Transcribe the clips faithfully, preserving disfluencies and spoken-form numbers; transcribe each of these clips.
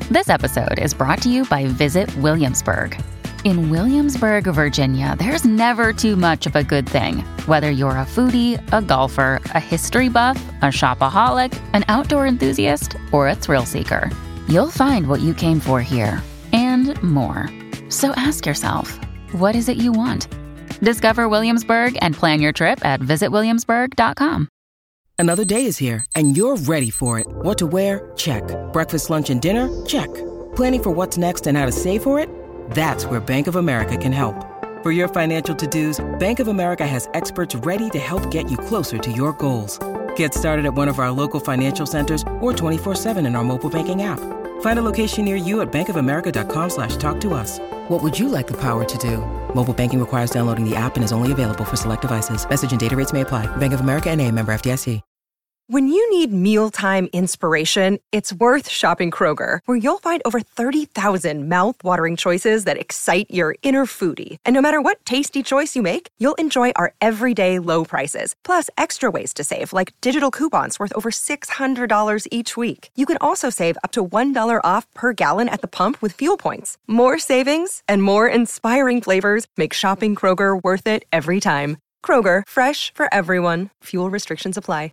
This episode is brought to you by Visit Williamsburg. In Williamsburg, Virginia, there's never too much of a good thing. Whether you're a foodie, a golfer, a history buff, a shopaholic, an outdoor enthusiast, or a thrill seeker, you'll find what you came for here and more. So ask yourself, what is it you want? Discover Williamsburg and plan your trip at visit williamsburg dot com. Another day is here, and you're ready for it. What to wear? Check. Breakfast, lunch, and dinner? Check. Planning for what's next and how to save for it? That's where Bank of America can help. For your financial to-dos, Bank of America has experts ready to help get you closer to your goals. Get started at one of our local financial centers or twenty-four seven in our mobile banking app. Find a location near you at bankofamerica.com slash talk to us. What would you like the power to do? Mobile banking requires downloading the app and is only available for select devices. Message and data rates may apply. Bank of America N A, member F D I C. When you need mealtime inspiration, it's worth shopping Kroger, where you'll find over thirty thousand mouth-watering choices that excite your inner foodie. And no matter what tasty choice you make, you'll enjoy our everyday low prices, plus extra ways to save, like digital coupons worth over six hundred dollars each week. You can also save up to one dollar off per gallon at the pump with fuel points. More savings and more inspiring flavors make shopping Kroger worth it every time. Kroger, fresh for everyone. Fuel restrictions apply.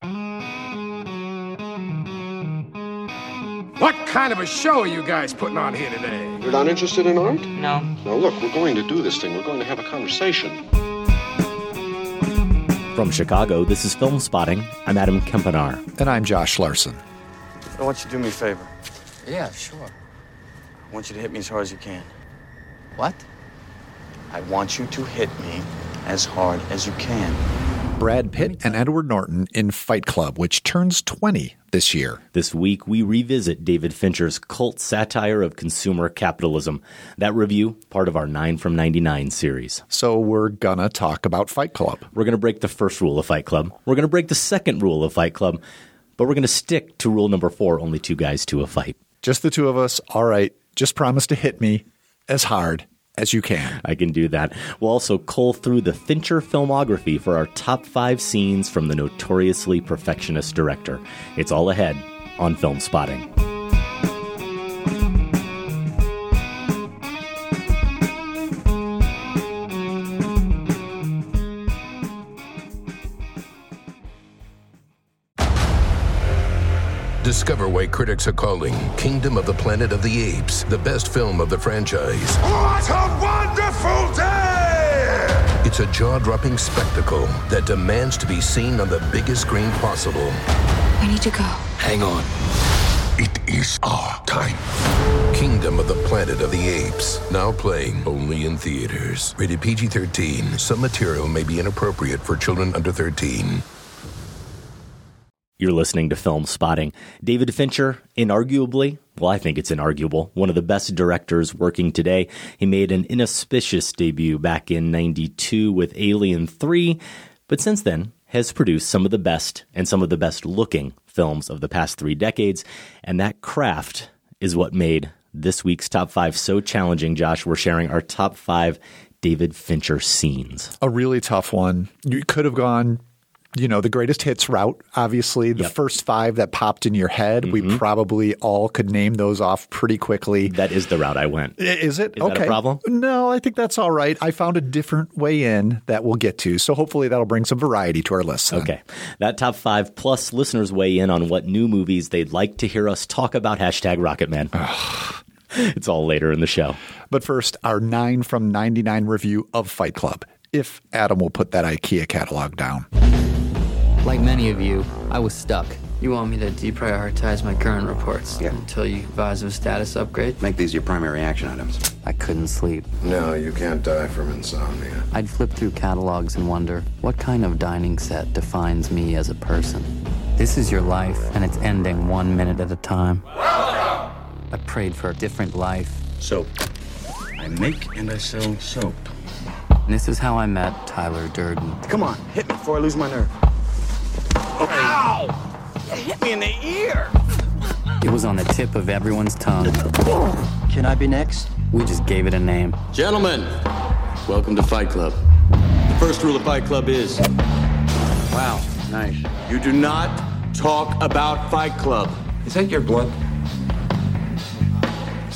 What kind of a show are you guys putting on here today? You're not interested in art? No. Now look, we're going to do this thing. We're going to have a conversation. From Chicago, this is Film Spotting. I'm Adam Kempenaar. And I'm Josh Larson. I want you to do me a favor. Yeah, sure. I want you to hit me as hard as you can. What? I want you to hit me as hard as you can. Brad Pitt and Edward Norton in Fight Club, which turns twenty this year. This week, we revisit David Fincher's cult satire of consumer capitalism. That review, part of our nine from ninety-nine series. So we're gonna talk about Fight Club. We're gonna break the first rule of Fight Club. We're gonna break the second rule of Fight Club. But we're gonna stick to rule number four, only two guys to a fight. Just the two of us. All right. Just promise to hit me as hard as you can. I can do that. We'll also cull through the Fincher filmography for our top five scenes from the notoriously perfectionist director. It's all ahead on Film Spotting. Discover why critics are calling Kingdom of the Planet of the Apes the best film of the franchise. What a wonderful day! It's a jaw-dropping spectacle that demands to be seen on the biggest screen possible. We need to go. Hang on. It is our time. Kingdom of the Planet of the Apes. Now playing only in theaters. Rated P G thirteen. Some material may be inappropriate for children under thirteen. You're listening to Film Spotting. David Fincher, inarguably, well, I think it's inarguable, one of the best directors working today. He made an inauspicious debut back in ninety-two with Alien three, but since then has produced some of the best and some of the best looking films of the past three decades. And that craft is what made this week's top five so challenging. Josh, we're sharing our top five David Fincher scenes. A really tough one. You could have gone, you know, the greatest hits route, obviously. The yep. first five that popped in your head, mm-hmm. we probably all could name those off pretty quickly. That is the route I went. Is it? Is okay. that a problem? No, I think that's all right. I found a different way in that we'll get to. So hopefully that'll bring some variety to our list then. Okay. That top five plus listeners weigh in on what new movies they'd like to hear us talk about. Hashtag Rocketman. It's all later in the show. But first, our nine from ninety-nine review of Fight Club. If Adam will put that IKEA catalog down. Like many of you, I was stuck. You want me to deprioritize my current reports yeah. until you advise of a status upgrade? Make these your primary action items. I couldn't sleep. No, you can't die from insomnia. I'd flip through catalogs and wonder, what kind of dining set defines me as a person? This is your life, and it's ending one minute at a time. Welcome! I prayed for a different life. Soap. I make and I sell soap. And this is how I met Tyler Durden. Come on, hit me before I lose my nerve. Oh. Ow! You hit me in the ear! It was on the tip of everyone's tongue. Can I be next? We just gave it a name. Gentlemen, welcome to Fight Club. The first rule of Fight Club is... Wow, nice. You do not talk about Fight Club. Is that your blood?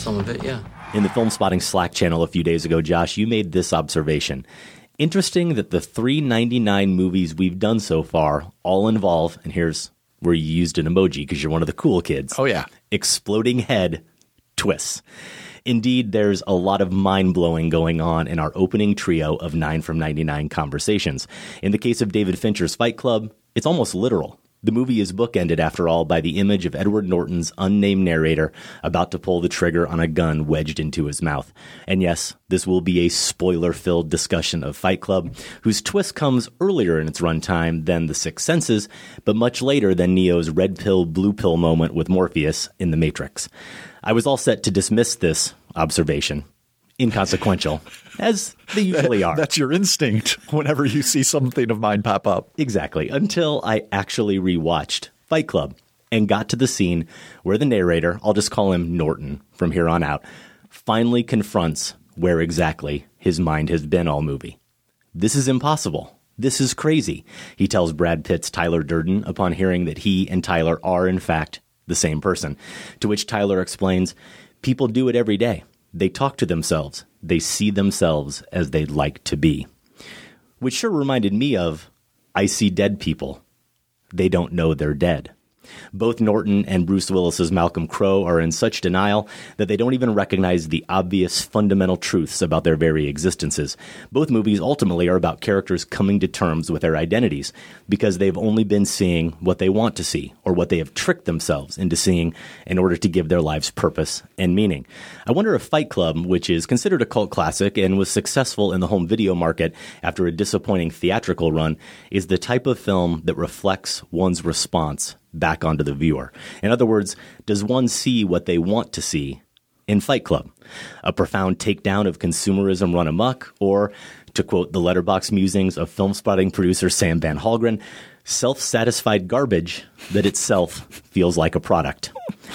Some of it, yeah. In the Film Spotting Slack channel a few days ago, Josh, you made this observation. Interesting that the three ninety-nine movies we've done so far all involve, and here's where you used an emoji because you're one of the cool kids. Oh, yeah. Exploding head twists. Indeed, there's a lot of mind-blowing going on in our opening trio of nine from ninety-nine conversations. In the case of David Fincher's Fight Club, it's almost literal. The movie is bookended, after all, by the image of Edward Norton's unnamed narrator about to pull the trigger on a gun wedged into his mouth. And yes, this will be a spoiler-filled discussion of Fight Club, whose twist comes earlier in its runtime than The Sixth Senses, but much later than Neo's red pill, blue pill moment with Morpheus in The Matrix. I was all set to dismiss this observation. Inconsequential, as they usually are. That's your instinct whenever you see something of mine pop up. Exactly, until I actually rewatched Fight Club and got to the scene where the narrator, I'll just call him Norton from here on out, finally confronts where exactly his mind has been all movie. This is impossible. This is crazy, he tells Brad Pitt's Tyler Durden upon hearing that he and Tyler are, in fact, the same person. To which Tyler explains, people do it every day. They talk to themselves. They see themselves as they'd like to be. Which sure reminded me of, I see dead people. They don't know they're dead. Both Norton and Bruce Willis's Malcolm Crowe are in such denial that they don't even recognize the obvious fundamental truths about their very existences. Both movies ultimately are about characters coming to terms with their identities because they've only been seeing what they want to see or what they have tricked themselves into seeing in order to give their lives purpose and meaning. I wonder if Fight Club, which is considered a cult classic and was successful in the home video market after a disappointing theatrical run, is the type of film that reflects one's response back onto the viewer. In other words, does one see what they want to see in Fight Club? A profound takedown of consumerism run amok, or, to quote the letterbox musings of Film Spotting producer Sam Van Halgren, self-satisfied garbage that itself feels like a product.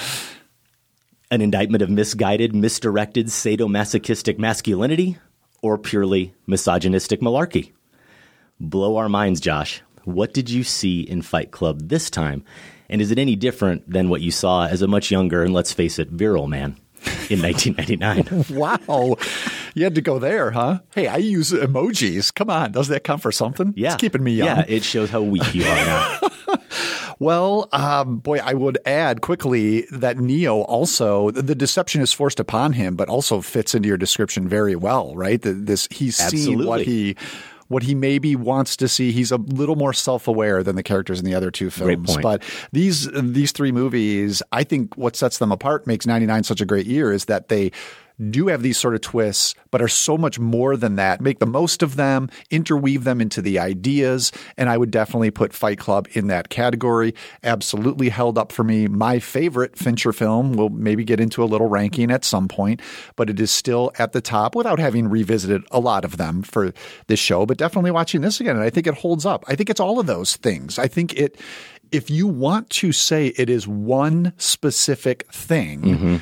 An indictment of misguided, misdirected, sadomasochistic masculinity, or purely misogynistic malarkey? Blow our minds, Josh. What did you see in Fight Club this time? And is it any different than what you saw as a much younger and, let's face it, virile man in nineteen ninety-nine? Wow. You had to go there, huh? Hey, I use emojis. Come on. Doesn't that count for something? Yeah. It's keeping me young. Yeah, it shows how weak you are now. Well, um, boy, I would add quickly that Neo also, the deception is forced upon him, but also fits into your description very well, right? The, this He's Absolutely. seen what he... what he maybe wants to see. He's a little more self-aware than the characters in the other two films. Great point. But these these three movies, I think what sets them apart, makes ninety-nine such a great year, is that they do have these sort of twists, but are so much more than that. Make the most of them, interweave them into the ideas, and I would definitely put Fight Club in that category. Absolutely held up for me. My favorite Fincher film. We'll maybe get into a little ranking at some point, but it is still at the top without having revisited a lot of them for this show, but definitely watching this again, and I think it holds up. I think it's all of those things. I think it, if you want to say it is one specific thing, mm-hmm.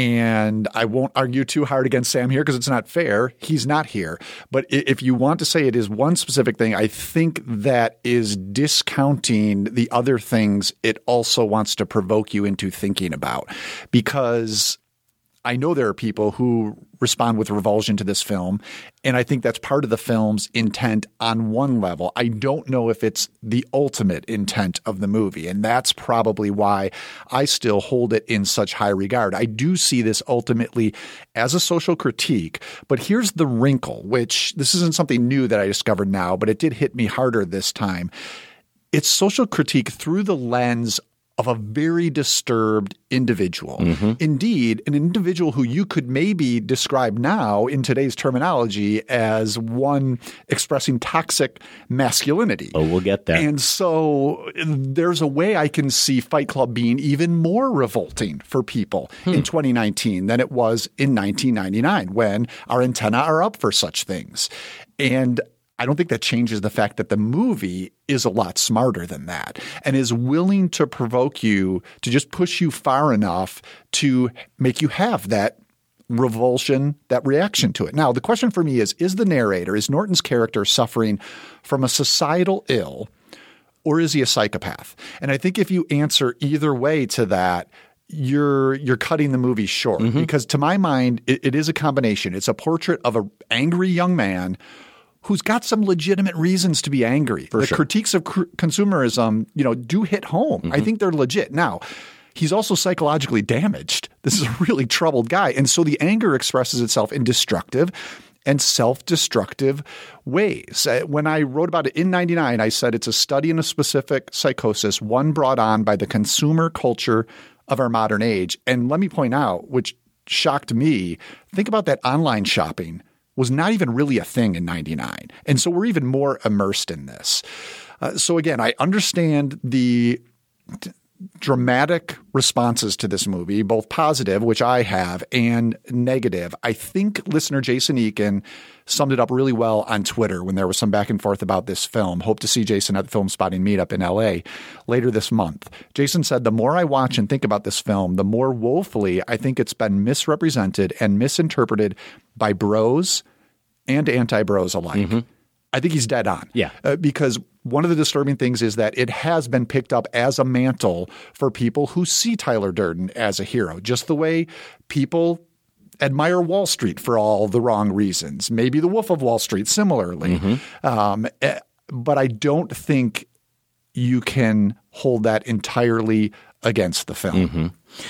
And I won't argue too hard against Sam here because it's not fair. He's not here. But if you want to say it is one specific thing, I think that is discounting the other things it also wants to provoke you into thinking about. Because I know there are people who respond with revulsion to this film, and I think that's part of the film's intent on one level. I don't know if it's the ultimate intent of the movie, and that's probably why I still hold it in such high regard. I do see this ultimately as a social critique, but here's the wrinkle, which this isn't something new that I discovered now, but it did hit me harder this time. It's social critique through the lens of a very disturbed individual. Mm-hmm. Indeed, an individual who you could maybe describe now in today's terminology as one expressing toxic masculinity. Oh, we'll get there. And so there's a way I can see Fight Club being even more revolting for people hmm. in twenty nineteen than it was in nineteen ninety-nine, when our antennae are up for such things. And I don't think that changes the fact that the movie is a lot smarter than that and is willing to provoke you, to just push you far enough to make you have that revulsion, that reaction to it. Now, the question for me is, is the narrator, is Norton's character suffering from a societal ill, or is he a psychopath? And I think if you answer either way to that, you're you're cutting the movie short mm-hmm. because to my mind, it, it is a combination. It's a portrait of an angry young man who's got some legitimate reasons to be angry. For the sure. critiques of cr- consumerism, you know, do hit home. Mm-hmm. I think they're legit. Now, he's also psychologically damaged. This is a really troubled guy. And so the anger expresses itself in destructive and self-destructive ways. When I wrote about it in ninety-nine, I said it's a study in a specific psychosis, one brought on by the consumer culture of our modern age. And let me point out, which shocked me, think about that online shopping was not even really a thing in ninety-nine. And so we're even more immersed in this. Uh, so again, I understand the t- dramatic responses to this movie, both positive, which I have, and negative. I think listener Jason Eakin summed it up really well on Twitter when there was some back and forth about this film. Hope to see Jason at the Film Spotting Meetup in L A later this month. Jason said, the more I watch and think about this film, the more woefully I think it's been misrepresented and misinterpreted by bros and anti-bros alike. Mm-hmm. I think he's dead on. Yeah. Uh, because one of the disturbing things is that it has been picked up as a mantle for people who see Tyler Durden as a hero, just the way people admire Wall Street for all the wrong reasons. Maybe The Wolf of Wall Street similarly. Mm-hmm. Um, but I don't think you can hold that entirely against the film. Mm-hmm.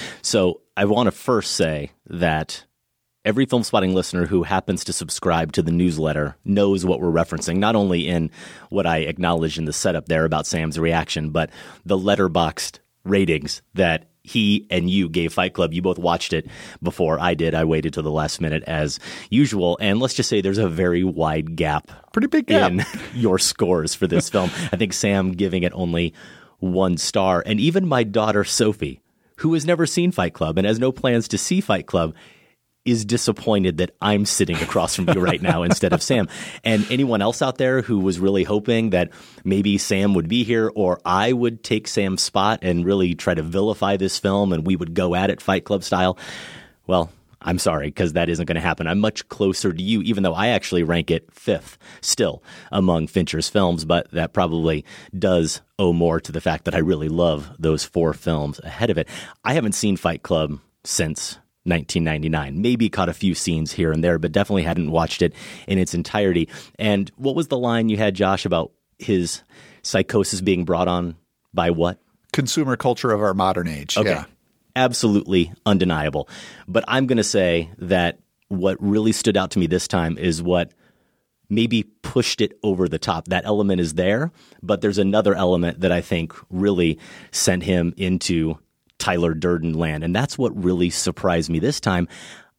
So I want to first say that every Film Spotting listener who happens to subscribe to the newsletter knows what we're referencing, not only in what I acknowledged in the setup there about Sam's reaction, but the letterboxed ratings that he and you gave Fight Club. You both watched it before I did. I waited till the last minute as usual. And let's just say there's a very wide gap. Pretty big gap. In your scores for this film. I think Sam giving it only one star. And even my daughter, Sophie, who has never seen Fight Club and has no plans to see Fight Club, is disappointed that I'm sitting across from you right now instead of Sam. And anyone else out there who was really hoping that maybe Sam would be here or I would take Sam's spot and really try to vilify this film and we would go at it Fight Club style, well, I'm sorry, because that isn't going to happen. I'm much closer to you, even though I actually rank it fifth still among Fincher's films, but that probably does owe more to the fact that I really love those four films ahead of it. I haven't seen Fight Club since nineteen ninety-nine. Maybe caught a few scenes here and there, but definitely hadn't watched it in its entirety. And what was the line you had, Josh, about his psychosis being brought on by what? Consumer culture of our modern age. Okay. Yeah. Absolutely undeniable. But I'm going to say that what really stood out to me this time is what maybe pushed it over the top. That element is there, but there's another element that I think really sent him into Tyler Durden land. And that's what really surprised me this time.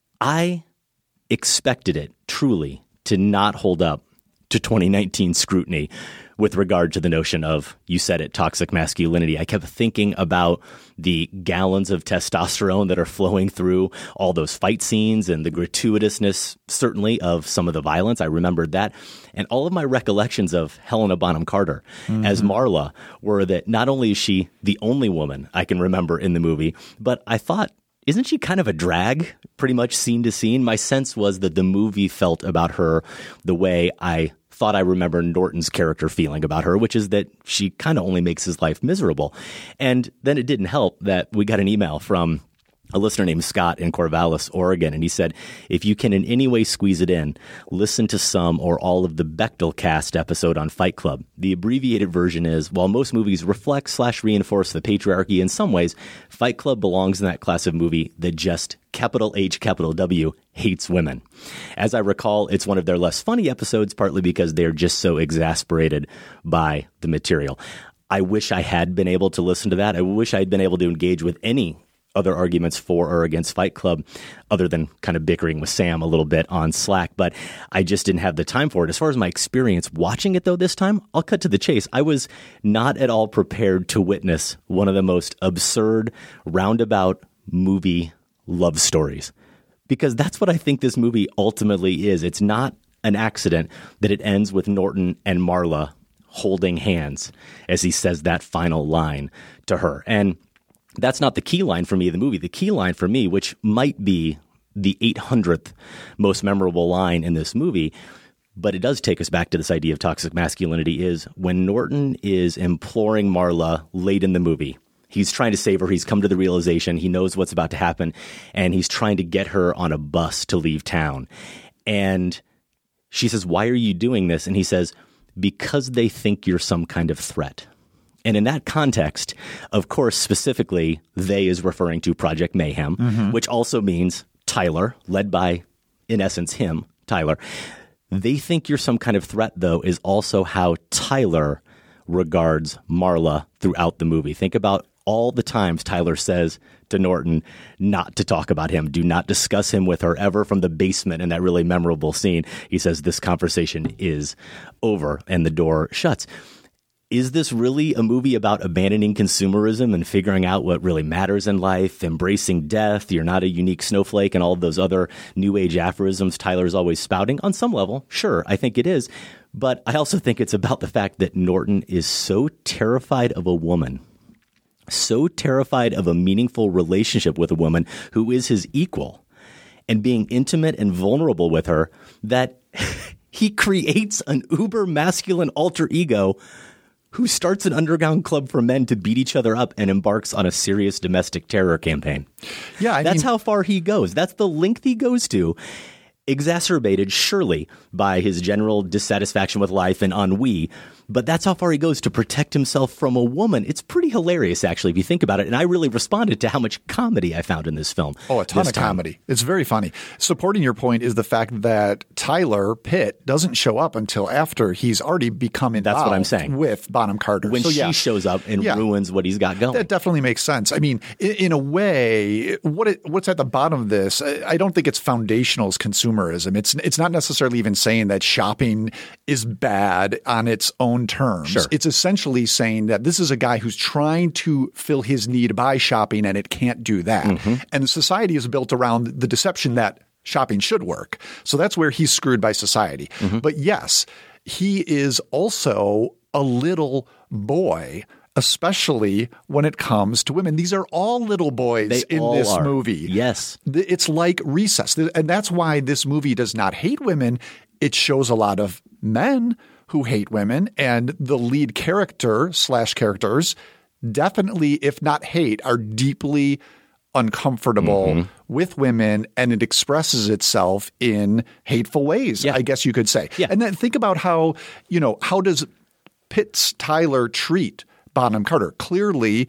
I expected it truly to not hold up to twenty nineteen scrutiny with regard to the notion of, you said it, toxic masculinity. I kept thinking about the gallons of testosterone that are flowing through all those fight scenes and the gratuitousness, certainly, of some of the violence. I remembered that. And all of my recollections of Helena Bonham Carter mm-hmm. as Marla were that not only is she the only woman I can remember in the movie, but I thought, isn't she kind of a drag pretty much scene to scene? My sense was that the movie felt about her the way I thought I remember Norton's character feeling about her, which is that she kind of only makes his life miserable. And then it didn't help that we got an email from a listener named Scott in Corvallis, Oregon, and he said, if you can in any way squeeze it in, listen to some or all of the Bechdel Cast episode on Fight Club. The abbreviated version is, while most movies reflect slash reinforce the patriarchy in some ways, Fight Club belongs in that class of movie that just capital H, capital W, hates women. As I recall, it's one of their less funny episodes, partly because they're just so exasperated by the material. I wish I had been able to listen to that. I wish I had been able to engage with any other arguments for or against Fight Club other than kind of bickering with Sam a little bit on Slack, but I just didn't have the time for it. As far as my experience watching it, though, this time, I'll cut to the chase. I was not at all prepared to witness one of the most absurd, roundabout movie love stories, because that's what I think this movie ultimately is. It's not an accident that it ends with Norton and Marla holding hands as he says that final line to her. And that's not the key line for me of the movie. The key line for me, which might be the eight hundredth most memorable line in this movie, but it does take us back to this idea of toxic masculinity, is when Norton is imploring Marla late in the movie, He's trying to save her. He's come to the realization. He knows what's about to happen, and he's trying to get her on a bus to leave town. And she says, "Why are you doing this?" And he says, "Because they think you're some kind of threat." And in that context, of course, specifically, they is referring to Project Mayhem, mm-hmm. which also means Tyler, led by, in essence, him, Tyler. They think you're some kind of threat, though, is also how Tyler regards Marla throughout the movie. Think about all the times Tyler says to Norton not to talk about him. Do not discuss him with her ever, from the basement in that really memorable scene. He says this conversation is over, and the door shuts. Is this really a movie about abandoning consumerism and figuring out what really matters in life, embracing death, you're not a unique snowflake, and all of those other new age aphorisms Tyler's always spouting? On some level, sure, I think it is. But I also think it's about the fact that Norton is so terrified of a woman, so terrified of a meaningful relationship with a woman who is his equal, and being intimate and vulnerable with her, that he creates an uber masculine alter ego who starts an underground club for men to beat each other up and embarks on a serious domestic terror campaign. Yeah, I That's mean, how far he goes. That's the length he goes to, exacerbated surely by his general dissatisfaction with life and ennui. But that's how far he goes to protect himself from a woman. It's pretty hilarious, actually, if you think about it. And I really responded to how much comedy I found in this film. Oh, a ton of time. comedy. It's very funny. Supporting your point is the fact that Tyler Pitt doesn't show up until after he's already become involved That's what I'm saying. with Bonham Carter. When so, she yeah. shows up and yeah. ruins what he's got going. That definitely makes sense. I mean, in, in a way, what it, what's at the bottom of this, I, I don't think it's foundational as consumerism. It's, it's not necessarily even saying that shopping is bad on its own terms. Sure. It's essentially saying that this is a guy who's trying to fill his need by shopping, and it can't do that. Mm-hmm. And society is built around the deception that shopping should work. So that's where he's screwed by society. Mm-hmm. But yes, he is also a little boy, especially when it comes to women. These are all little boys they in all this are. movie. Yes. It's like Recess. And that's why this movie does not hate women. It shows a lot of men who hate women, and the lead character slash characters definitely, if not hate, are deeply uncomfortable mm-hmm. with women, and it expresses itself in hateful ways, yeah. I guess you could say. Yeah. And then think about how, you know, how does Pitt's Tyler treat Bonham Carter? Clearly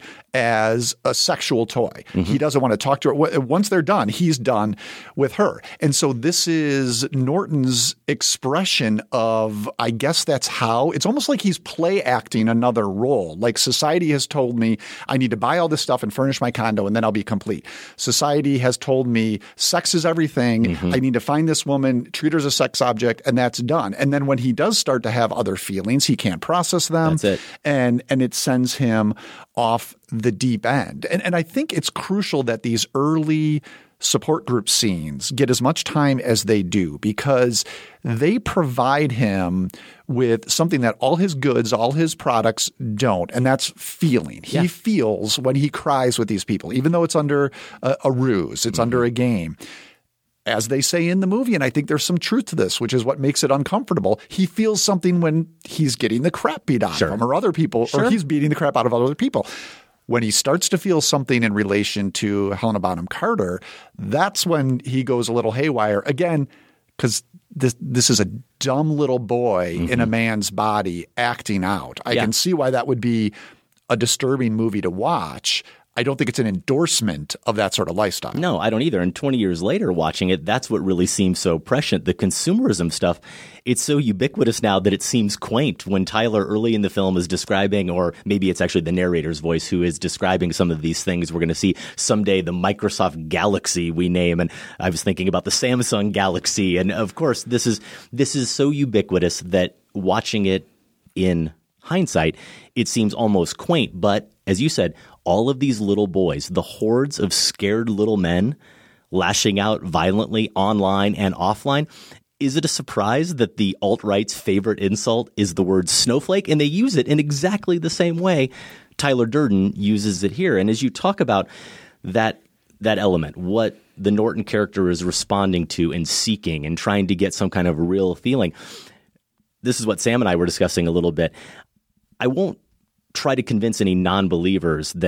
as a sexual toy. Mm-hmm. He doesn't want to talk to her. Once they're done, he's done with her. And so this is Norton's expression of, I guess that's how, it's almost like he's play acting another role. Like, society has told me I need to buy all this stuff and furnish my condo and then I'll be complete. Society has told me sex is everything. Mm-hmm. I need to find this woman, treat her as a sex object, and that's done. And then when he does start to have other feelings, he can't process them. That's it. And, and it sends him off the deep end. And, and I think it's crucial that these early support group scenes get as much time as they do, because they provide him with something that all his goods, all his products don't, and that's feeling. He yeah. feels when he cries with these people, even though it's under a, a ruse, it's mm-hmm. under a game. As they say in the movie, and I think there's some truth to this, which is what makes it uncomfortable, he feels something when he's getting the crap beat out sure. of him, or other people, sure. or he's beating the crap out of other people. When he starts to feel something in relation to Helena Bonham Carter, that's when he goes a little haywire again, because this this is a dumb little boy mm-hmm. in a man's body acting out. I yeah. can see why that would be a disturbing movie to watch. I don't think it's an endorsement of that sort of lifestyle. No, I don't either. And twenty years later watching it, that's what really seems so prescient. The consumerism stuff, it's so ubiquitous now that it seems quaint. When Tyler early in the film is describing, or maybe it's actually the narrator's voice who is describing some of these things we're going to see someday, the Microsoft Galaxy we name. And I was thinking about the Samsung Galaxy. And of course, this is this is so ubiquitous that watching it in hindsight, it seems almost quaint. But as you said, all of these little boys, the hordes of scared little men lashing out violently online and offline. Is it a surprise that the alt-right's favorite insult is the word snowflake? And they use it in exactly the same way Tyler Durden uses it here. And as you talk about that that element, what the Norton character is responding to and seeking and trying to get some kind of real feeling, this is what Sam and I were discussing a little bit. I won't try to convince any non-believers that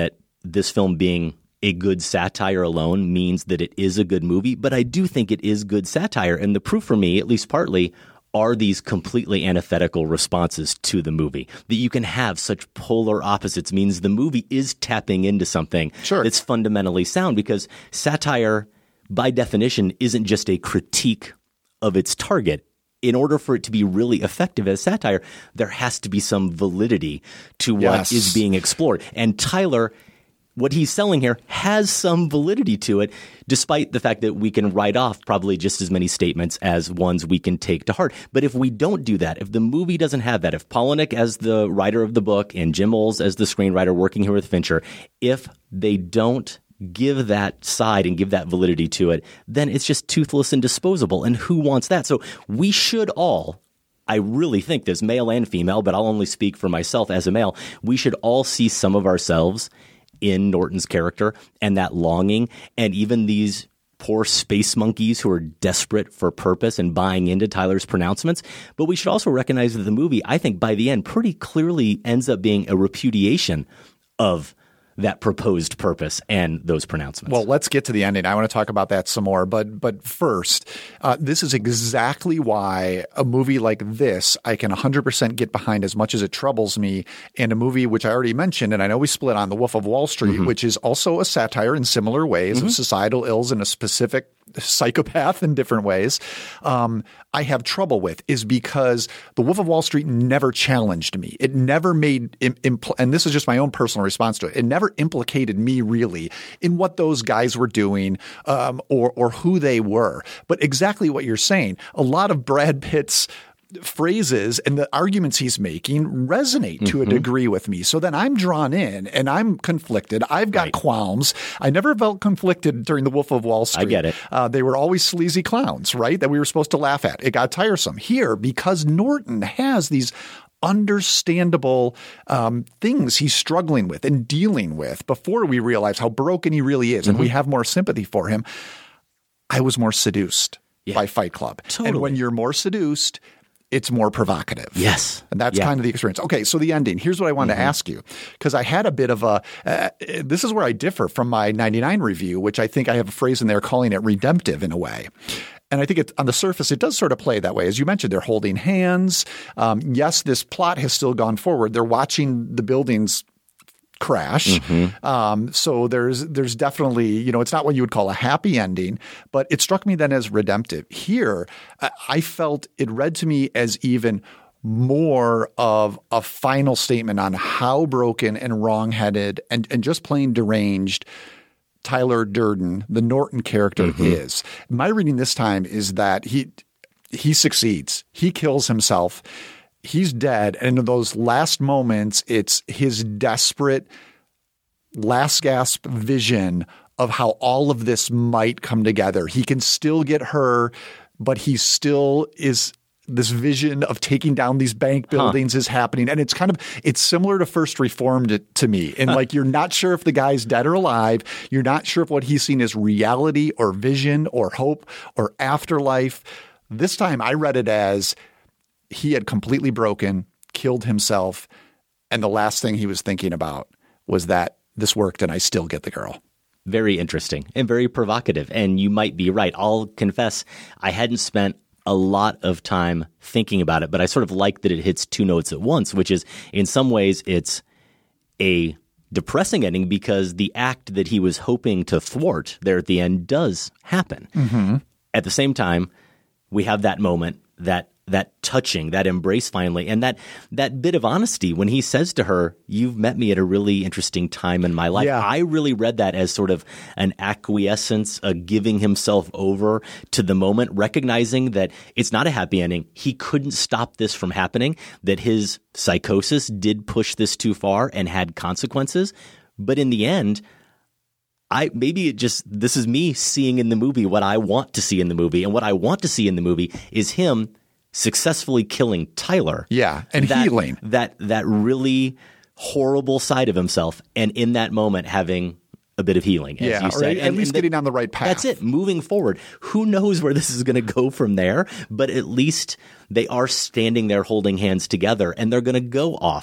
this film being a good satire alone means that it is a good movie, but I do think it is good satire. And the proof for me, at least partly, are these completely antithetical responses to the movie. That you can have such polar opposites means the movie is tapping into something sure. that's fundamentally sound, because satire, by definition, isn't just a critique of its target. In order for it to be really effective as satire, there has to be some validity to yes. what is being explored. And Tyler, what he's selling here has some validity to it, despite the fact that we can write off probably just as many statements as ones we can take to heart. But if we don't do that, if the movie doesn't have that, if Palahniuk as the writer of the book and Jim Olds as the screenwriter working here with Fincher, if they don't give that side and give that validity to it, then it's just toothless and disposable. And who wants that? So we should all, I really think this, male and female, but I'll only speak for myself as a male, we should all see some of ourselves in Norton's character and that longing, and even these poor space monkeys who are desperate for purpose and buying into Tyler's pronouncements. But we should also recognize that the movie, I think by the end, pretty clearly ends up being a repudiation of that proposed purpose and those pronouncements. Well, let's get to the ending. I want to talk about that some more. But but first, uh, this is exactly why a movie like this I can one hundred percent get behind, as much as it troubles me, and a movie which I already mentioned, and I know we split on, The Wolf of Wall Street, mm-hmm. which is also a satire in similar ways mm-hmm. of societal ills and a specific psychopath in different ways, um, I have trouble with, is because The Wolf of Wall Street never challenged me. It never made impl- – and this is just my own personal response to it. It never implicated me really in what those guys were doing um, or or who they were. But exactly what you're saying, a lot of Brad Pitt's phrases and the arguments he's making resonate to mm-hmm. a degree with me. So then I'm drawn in and I'm conflicted. I've got right. qualms. I never felt conflicted during The Wolf of Wall Street. I get it. Uh, they were always sleazy clowns, right? That we were supposed to laugh at. It got tiresome. Here, because Norton has these understandable um, things he's struggling with and dealing with before we realize how broken he really is, mm-hmm. and we have more sympathy for him, I was more seduced yeah. by Fight Club. Totally. And when you're more seduced, it's more provocative. Yes. And that's yeah. kind of the experience. Okay, so the ending. Here's what I wanted mm-hmm. to ask you, because I had a bit of a uh, – this is where I differ from my ninety-nine review, which I think I have a phrase in there calling it redemptive in a way. And I think it, on the surface, it does sort of play that way. As you mentioned, they're holding hands. Um, yes, this plot has still gone forward. They're watching the buildings crash. Mm-hmm. Um, so there's there's definitely, you know, it's not what you would call a happy ending, but it struck me then as redemptive. Here, I felt it read to me as even more of a final statement on how broken and wrongheaded and, and just plain deranged Tyler Durden, the Norton character, mm-hmm. is. My reading this time is that he he succeeds. He kills himself. He's dead. And in those last moments, it's his desperate last gasp vision of how all of this might come together. He can still get her, but he still is – this vision of taking down these bank buildings huh. is happening. And it's kind of – it's similar to First Reformed to me. And like you're not sure if the guy's dead or alive. You're not sure if what he's seen is reality or vision or hope or afterlife. This time I read it as – he had completely broken, killed himself, and the last thing he was thinking about was that this worked and I still get the girl. Very interesting and very provocative. And you might be right. I'll confess I hadn't spent a lot of time thinking about it, but I sort of like that it hits two notes at once, which is in some ways it's a depressing ending because the act that he was hoping to thwart there at the end does happen. Mm-hmm. At the same time, we have that moment, that that touching, that embrace finally, and that that bit of honesty when he says to her, "You've met me at a really interesting time in my life." Yeah. I really read that as sort of an acquiescence, a giving himself over to the moment, recognizing that it's not a happy ending. He couldn't stop this from happening, that his psychosis did push this too far and had consequences. But in the end, I maybe it just this is me seeing in the movie what I want to see in the movie. And what I want to see in the movie is him successfully killing Tyler. Yeah, and that, healing. That that really horrible side of himself, and in that moment having a bit of healing, as yeah, you said. Or at and, least and getting that, on the right path. That's it, moving forward. Who knows where this is going to go from there, but at least they are standing there holding hands together, and they're going to go off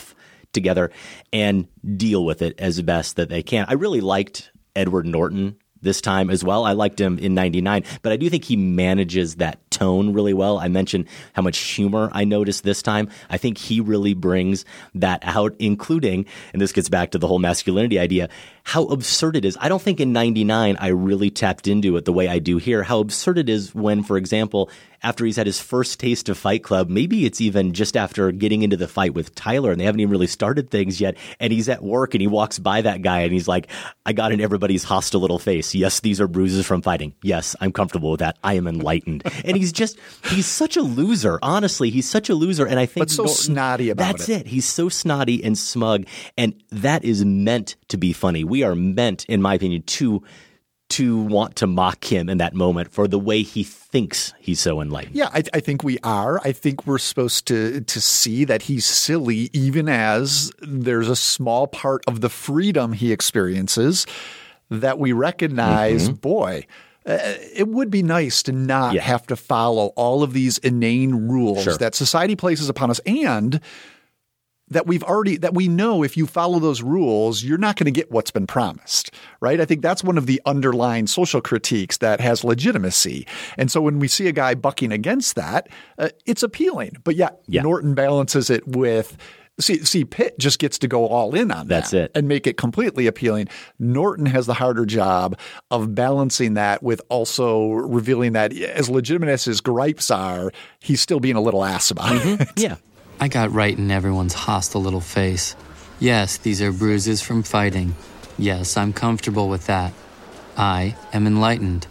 together and deal with it as best that they can. I really liked Edward Norton this time as well. I liked him in ninety-nine, but I do think he manages that tone really well. I mentioned how much humor I noticed this time. I think he really brings that out, including, and this gets back to the whole masculinity idea, how absurd it is. I don't think in ninety-nine I really tapped into it the way I do here, how absurd it is when, for example, after he's had his first taste of Fight Club, maybe it's even just after getting into the fight with Tyler and they haven't even really started things yet, and he's at work and he walks by that guy and he's like, I got in everybody's hostile little face. Yes, these are bruises from fighting. Yes, I'm comfortable with that. I am enlightened. And he's just, he's such a loser. Honestly, he's such a loser. And I think But so Norton, snotty about that's it. That's it. He's so snotty and smug. And that is meant to be funny. We are meant, in my opinion, to to want to mock him in that moment for the way he thinks he's so enlightened. Yeah, I, I think we are. I think we're supposed to to see that he's silly, even as there's a small part of the freedom he experiences that we recognize, mm-hmm. boy, uh, it would be nice to not yeah. have to follow all of these inane rules sure. that society places upon us, and that we've already, that we know if you follow those rules, you're not going to get what's been promised, right? I think that's one of the underlying social critiques that has legitimacy. And so when we see a guy bucking against that, uh, it's appealing. But yeah, yeah, Norton balances it with, see, see, Pitt just gets to go all in on that's that it. and make it completely appealing. Norton has the harder job of balancing that with also revealing that as legitimate as his gripes are, he's still being a little ass about mm-hmm. it. Yeah. I got right in everyone's hostile little face. Yes, these are bruises from fighting. Yes, I'm comfortable with that. I am enlightened.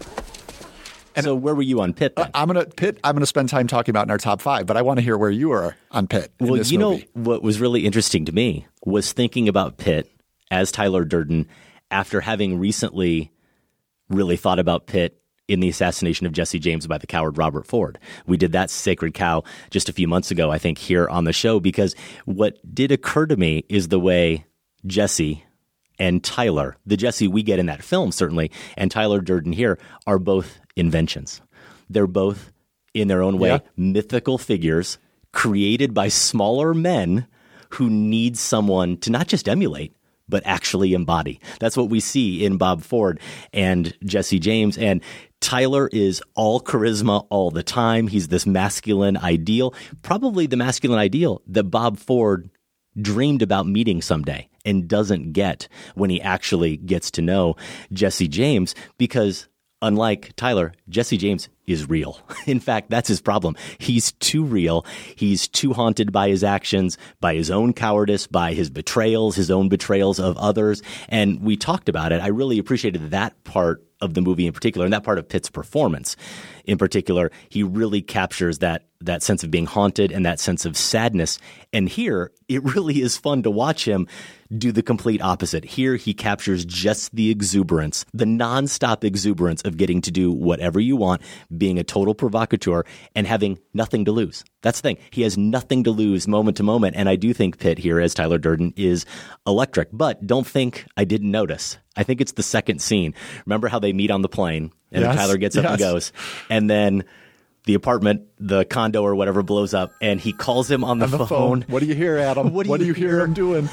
And so where were you on Pitt then? Uh, I'm gonna Pitt. I'm gonna spend time talking about in our top five, but I want to hear where you are on Pitt. Well, in this you movie. know what was really interesting to me was thinking about Pitt as Tyler Durden after having recently really thought about Pitt in the assassination of Jesse James by the coward Robert Ford. We did that Sacred Cow just a few months ago, I think, here on the show, because what did occur to me is the way Jesse and Tyler, the Jesse we get in that film certainly, and Tyler Durden here are both inventions. They're both, in their own way, yeah. mythical figures created by smaller men who need someone to not just emulate, but actually embody. That's what we see in Bob Ford and Jesse James. And Tyler is all charisma all the time. He's this masculine ideal, probably the masculine ideal that Bob Ford dreamed about meeting someday and doesn't get when he actually gets to know Jesse James, because unlike Tyler, Jesse James is real. In fact, that's his problem. He's too real. He's too haunted by his actions, by his own cowardice, by his betrayals, his own betrayals of others. And we talked about it. I really appreciated that part of the movie in particular, and that part of Pitt's performance in particular. He really captures that that sense of being haunted and that sense of sadness. And here, it really is fun to watch him do the complete opposite. Here, he captures just the exuberance, the nonstop exuberance of getting to do whatever you want, being a total provocateur, and having nothing to lose. That's the thing. He has nothing to lose moment to moment. And I do think Pitt here, as Tyler Durden, is electric. But don't think I didn't notice. I think it's the second scene. Remember how they meet on the plane and yes, Tyler gets up yes. and goes, and then the apartment, the condo or whatever blows up, and he calls him on the, on the phone. phone. What do you hear, Adam? What do, what you, do you hear him doing?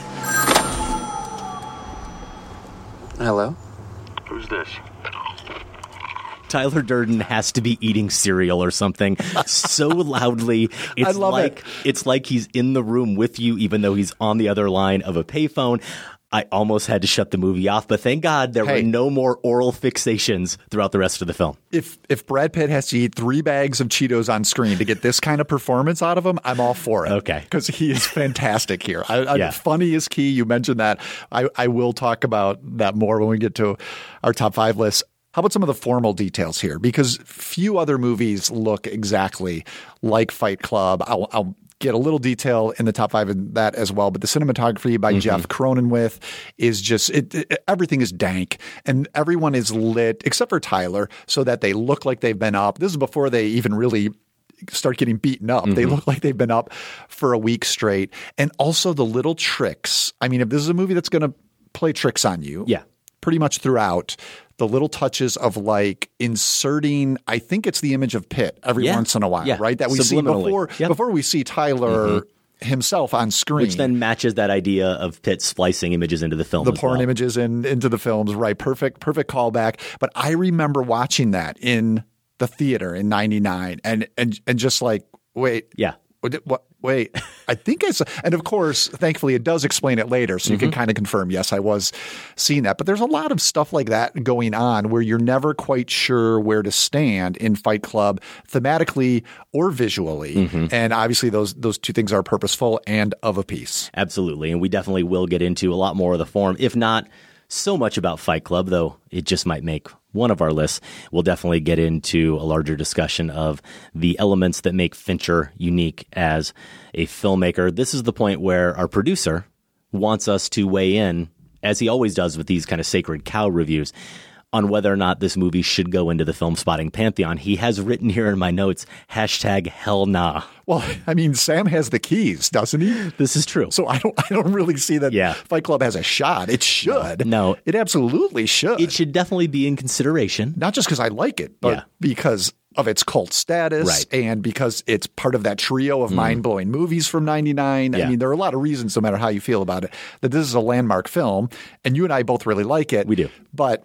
Hello? Who's this? Tyler Durden has to be eating cereal or something so loudly. It's I love like it. It's like he's in the room with you, even though he's on the other line of a payphone. I almost had to shut the movie off, but thank God there hey, were no more oral fixations throughout the rest of the film. If if Brad Pitt has to eat three bags of Cheetos on screen to get this kind of performance out of him, I'm all for it. Okay. Because he is fantastic here. I, I, yeah. Funny is key. You mentioned that. I, I will talk about that more when we get to our top five list. How about some of the formal details here? Because few other movies look exactly like Fight Club. I'll, I'll get a little detail in the top five in that as well. But the cinematography by mm-hmm. Jeff Cronenweth is just it, it, everything is dank and everyone is lit except for Tyler so that they look like they've been up. This is before they even really start getting beaten up. Mm-hmm. They look like they've been up for a week straight. And also the little tricks. I mean, if this is a movie that's going to play tricks on you, yeah, pretty much throughout, the little touches of like inserting, I think it's the image of Pitt every yeah. once in a while, yeah. right? That we see before yep. before we see Tyler mm-hmm. himself on screen. Which then matches that idea of Pitt splicing images into the film. The as porn well. images in, into the films, right? Perfect, perfect callback. But I remember watching that in the theater in ninety-nine and, and, and just like, wait. Yeah. What? Wait, I think I saw, and of course, thankfully, it does explain it later, so you mm-hmm. can kind of confirm, yes, I was seeing that. But there's a lot of stuff like that going on where you're never quite sure where to stand in Fight Club, thematically or visually. Mm-hmm. And obviously, those those two things are purposeful and of a piece. Absolutely, and we definitely will get into a lot more of the form, if not so much about Fight Club, though it just might make one of our lists. We'll definitely get into a larger discussion of the elements that make Fincher unique as a filmmaker. This is the point where our producer wants us to weigh in, as he always does with these kind of sacred cow reviews, on whether or not this movie should go into the Film Spotting Pantheon. He has written here in my notes, hashtag hell nah. Well, I mean, Sam has the keys, doesn't he? This is true. So I don't I don't really see that yeah. Fight Club has a shot. It should. No. It absolutely should. It should definitely be in consideration. Not just because I like it, but yeah. because of its cult status right. and because it's part of that trio of mm. mind-blowing movies from ninety-nine. Yeah. I mean, there are a lot of reasons, no matter how you feel about it, that this is a landmark film, and you and I both really like it. We do. But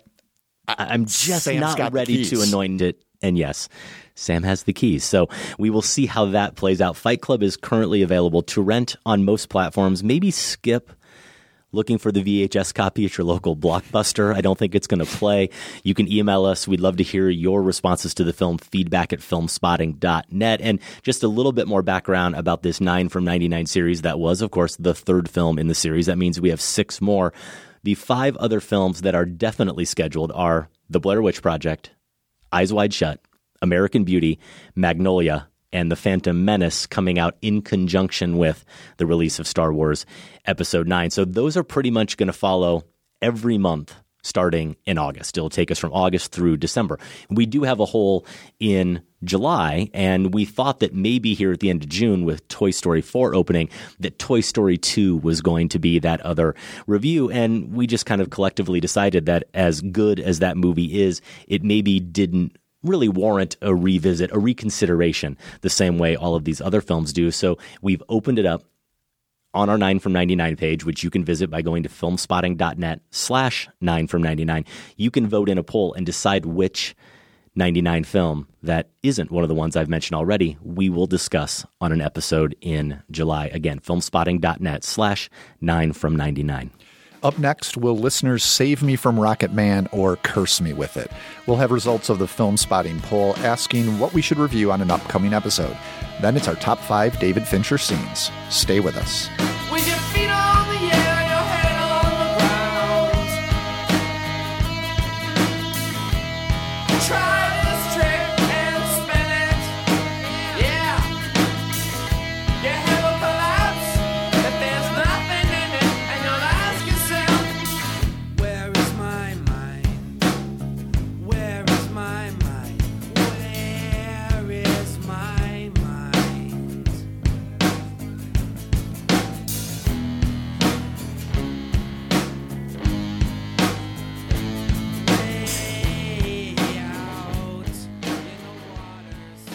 I'm just Sam's not ready to anoint it. And yes, Sam has the keys. So we will see how that plays out. Fight Club is currently available to rent on most platforms. Maybe skip looking for the V H S copy at your local Blockbuster. I don't think it's going to play. You can email us. We'd love to hear your responses to the film, feedback at filmspotting dot net. And just a little bit more background about this nine from ninety-nine series. That was, of course, the third film in the series. That means we have six more. The five other films that are definitely scheduled are The Blair Witch Project, Eyes Wide Shut, American Beauty, Magnolia, and The Phantom Menace, coming out in conjunction with the release of Star Wars Episode nine. So those are pretty much going to follow every month starting in August. It'll take us from August through December. We do have a hole in July, and we thought that maybe here at the end of June with Toy Story four opening, that Toy Story two was going to be that other review, and we just kind of collectively decided that as good as that movie is, it maybe didn't really warrant a revisit, a reconsideration, the same way all of these other films do. So we've opened it up on our nine from ninety-nine page, which you can visit by going to filmspotting dot net slash nine from ninety-nine. You can vote in a poll and decide which ninety-nine film that isn't one of the ones I've mentioned already we will discuss on an episode in July. Again, filmspotting dot net slash nine from ninety-nine. Up next, will listeners save me from Rocket Man or curse me with it? We'll have results of the Film Spotting poll asking what we should review on an upcoming episode. Then it's our top five David Fincher scenes. Stay with us. With your feet on the air, your head on the ground. Try this trick and spin it. Yeah. Your head will collapse if there's nothing in it, and you'll ask yourself, where is my mind? Where is my mind? Where is my mind? Way out in the waters.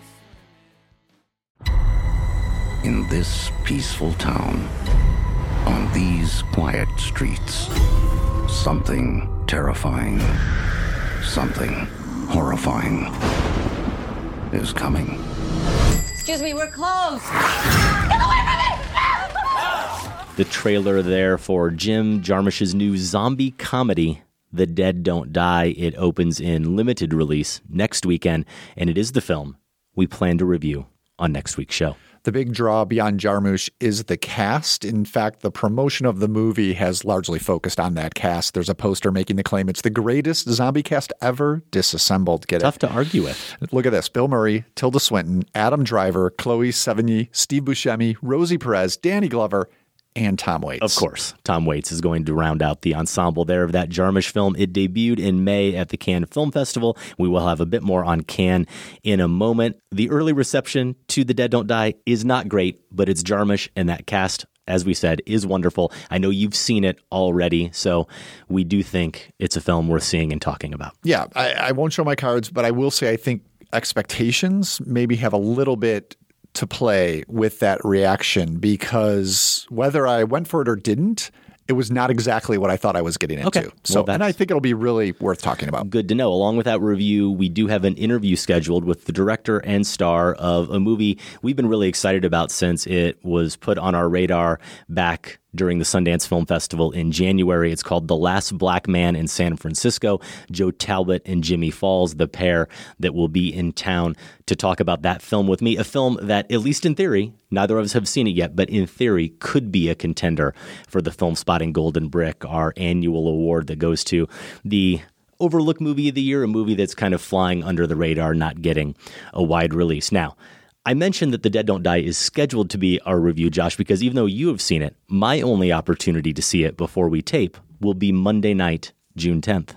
In this peaceful town, on these quiet streets, something terrifying, something horrifying is coming. Excuse me, we're closed. Get away from me! The trailer there for Jim Jarmusch's new zombie comedy, The Dead Don't Die. It opens in limited release next weekend, and it is the film we plan to review on next week's show. The big draw beyond Jarmusch is the cast. In fact, the promotion of the movie has largely focused on that cast. There's a poster making the claim it's the greatest zombie cast ever disassembled. Get Tough it? to argue with. Look at this. Bill Murray, Tilda Swinton, Adam Driver, Chloe Sevigny, Steve Buscemi, Rosie Perez, Danny Glover, and Tom Waits. Of course, Tom Waits is going to round out the ensemble there of that Jarmusch film. It debuted in May at the Cannes Film Festival. We will have a bit more on Cannes in a moment. The early reception to The Dead Don't Die is not great, but it's Jarmusch, and that cast, as we said, is wonderful. I know you've seen it already, so we do think it's a film worth seeing and talking about. Yeah, I, I won't show my cards, but I will say I think expectations maybe have a little bit to play with that reaction because whether I went for it or didn't, it was not exactly what I thought I was getting into. Okay. So, Well, and I think it'll be really worth talking about. Good to know. Along with that review, we do have an interview scheduled with the director and star of a movie we've been really excited about since it was put on our radar back during the Sundance Film Festival in January. It's called The Last Black Man in San Francisco. Joe Talbot and Jimmy Falls, the pair that will be in town to talk about that film with me. A film that, at least in theory, neither of us have seen it yet, but in theory could be a contender for the Film Spotting Golden Brick, our annual award that goes to the overlooked movie of the year, a movie that's kind of flying under the radar, not getting a wide release. Now, I mentioned that The Dead Don't Die is scheduled to be our review, Josh, because even though you have seen it, my only opportunity to see it before we tape will be Monday night, June tenth.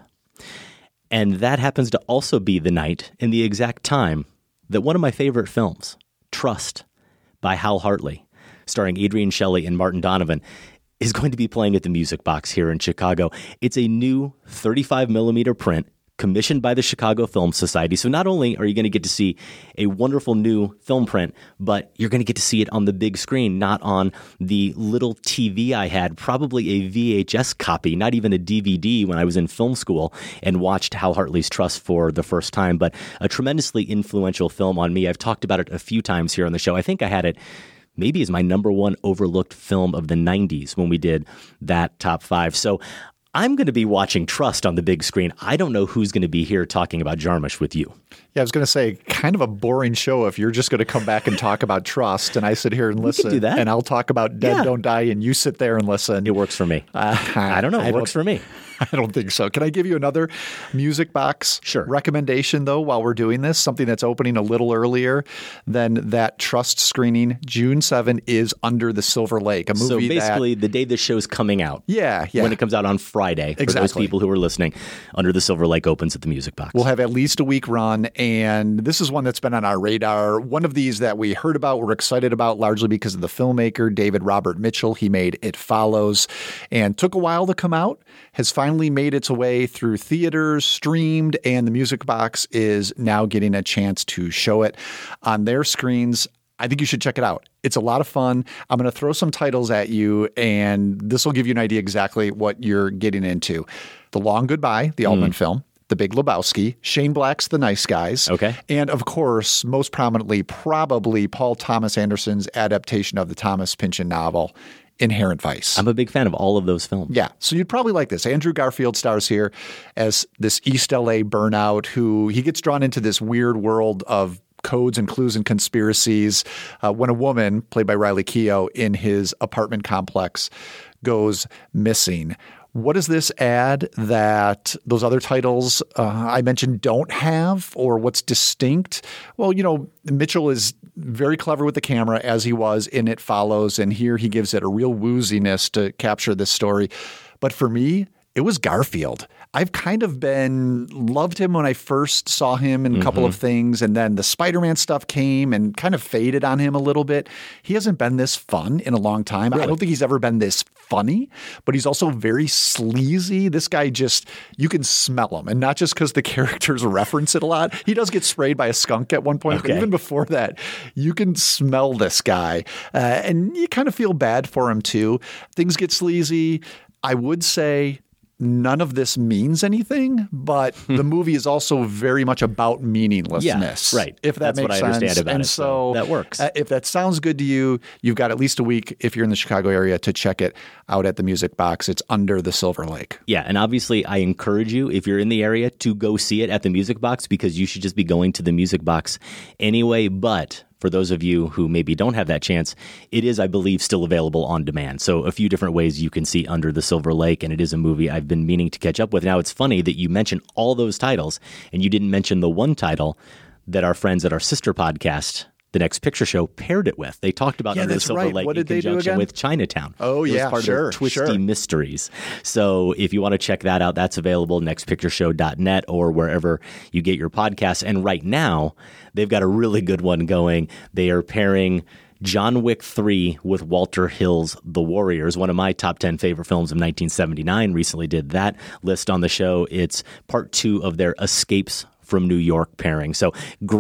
And that happens to also be the night and the exact time that one of my favorite films, Trust, by Hal Hartley, starring Adrienne Shelly and Martin Donovan, is going to be playing at the Music Box here in Chicago. It's a new thirty-five millimeter print commissioned by the Chicago Film Society. So not only are you going to get to see a wonderful new film print, but you're going to get to see it on the big screen, not on the little T V I had, probably a V H S copy, not even a D V D when I was in film school and watched Hal Hartley's Trust for the first time, but a tremendously influential film on me. I've talked about it a few times here on the show. I think I had it maybe as my number one overlooked film of the nineties when we did that top five. So I'm going to be watching Trust on the big screen. I don't know who's going to be here talking about Jarmusch with you. Yeah, I was going to say, kind of a boring show if you're just going to come back and talk about Trust, and I sit here and listen. We can do that. And I'll talk about Dead Yeah. Don't Die, and you sit there and listen. It works for me. Uh, I don't know. It I works for me. I don't think so. Can I give you another Music Box Sure. recommendation, though, while we're doing this? Something that's opening a little earlier than that Trust screening. June seventh is Under the Silver Lake, a movie So basically, that, the day the show's coming out. Yeah, yeah. When it comes out on Friday, for those Exactly. people who are listening, Under the Silver Lake opens at the Music Box. We'll have at least a week run, and this is one that's been on our radar. One of these that we heard about, we're excited about, largely because of the filmmaker, David Robert Mitchell. He made It Follows, and took a while to come out, has finally made its way through theaters, streamed, and the Music Box is now getting a chance to show it on their screens. I think you should check it out. It's a lot of fun. I'm going to throw some titles at you, and this will give you an idea exactly what you're getting into. The Long Goodbye, the Altman mm. film. The Big Lebowski, Shane Black's The Nice Guys. Okay. And of course, most prominently, probably Paul Thomas Anderson's adaptation of the Thomas Pynchon novel, Inherent Vice. I'm a big fan of all of those films. Yeah. So you'd probably like this. Andrew Garfield stars here as this East L A burnout who he gets drawn into this weird world of codes and clues and conspiracies uh, when a woman, played by Riley Keough, in his apartment complex goes missing. What does this add that those other titles uh, I mentioned don't have, or what's distinct? Well, you know, Mitchell is very clever with the camera, as he was in It Follows, and here he gives it a real wooziness to capture this story. But for me, it was Garfield. I've kind of been loved him when I first saw him in a mm-hmm. couple of things, and then the Spider-Man stuff came and kind of faded on him a little bit. He hasn't been this fun in a long time. Really? I don't think he's ever been this funny, but he's also very sleazy. This guy just, you can smell him, and not just because the characters reference it a lot. He does get sprayed by a skunk at one point, okay. but even before that, you can smell this guy, uh, and you kind of feel bad for him too. Things get sleazy. I would say none of this means anything, but the movie is also very much about meaninglessness. Yeah, right. If that That's makes what I sense. understand about and it. So, so that works. Uh, if that sounds good to you, you've got at least a week if you're in the Chicago area to check it out at the Music Box. It's Under the Silver Lake. Yeah, and obviously I encourage you, if you're in the area, to go see it at the Music Box, because you should just be going to the Music Box anyway. But for those of you who maybe don't have that chance, it is, I believe, still available on demand. So a few different ways you can see Under the Silver Lake, and it is a movie I've been meaning to catch up with. Now, it's funny that you mentioned all those titles, and you didn't mention the one title that our friends at our sister podcast, The Next Picture Show, paired it with. They talked about yeah, Under the that's Silver right. Lake What in did they do conjunction again? with Chinatown. Oh, it yeah, was part sure, of their Twisty sure. Mysteries. So if you want to check that out, that's available, next picture show dot net or wherever you get your podcasts. And right now, they've got a really good one going. They are pairing John Wick three with Walter Hill's The Warriors, one of my top ten favorite films of nineteen seventy-nine. Recently did that list on the show. It's part two of their Escapes from New York pairing. So great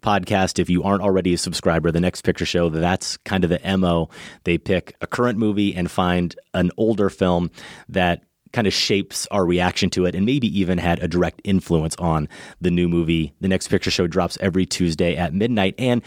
podcast. If you aren't already a subscriber, The Next Picture Show, that's kind of the M O. They pick a current movie and find an older film that kind of shapes our reaction to it and maybe even had a direct influence on the new movie. The Next Picture Show drops every Tuesday at midnight, and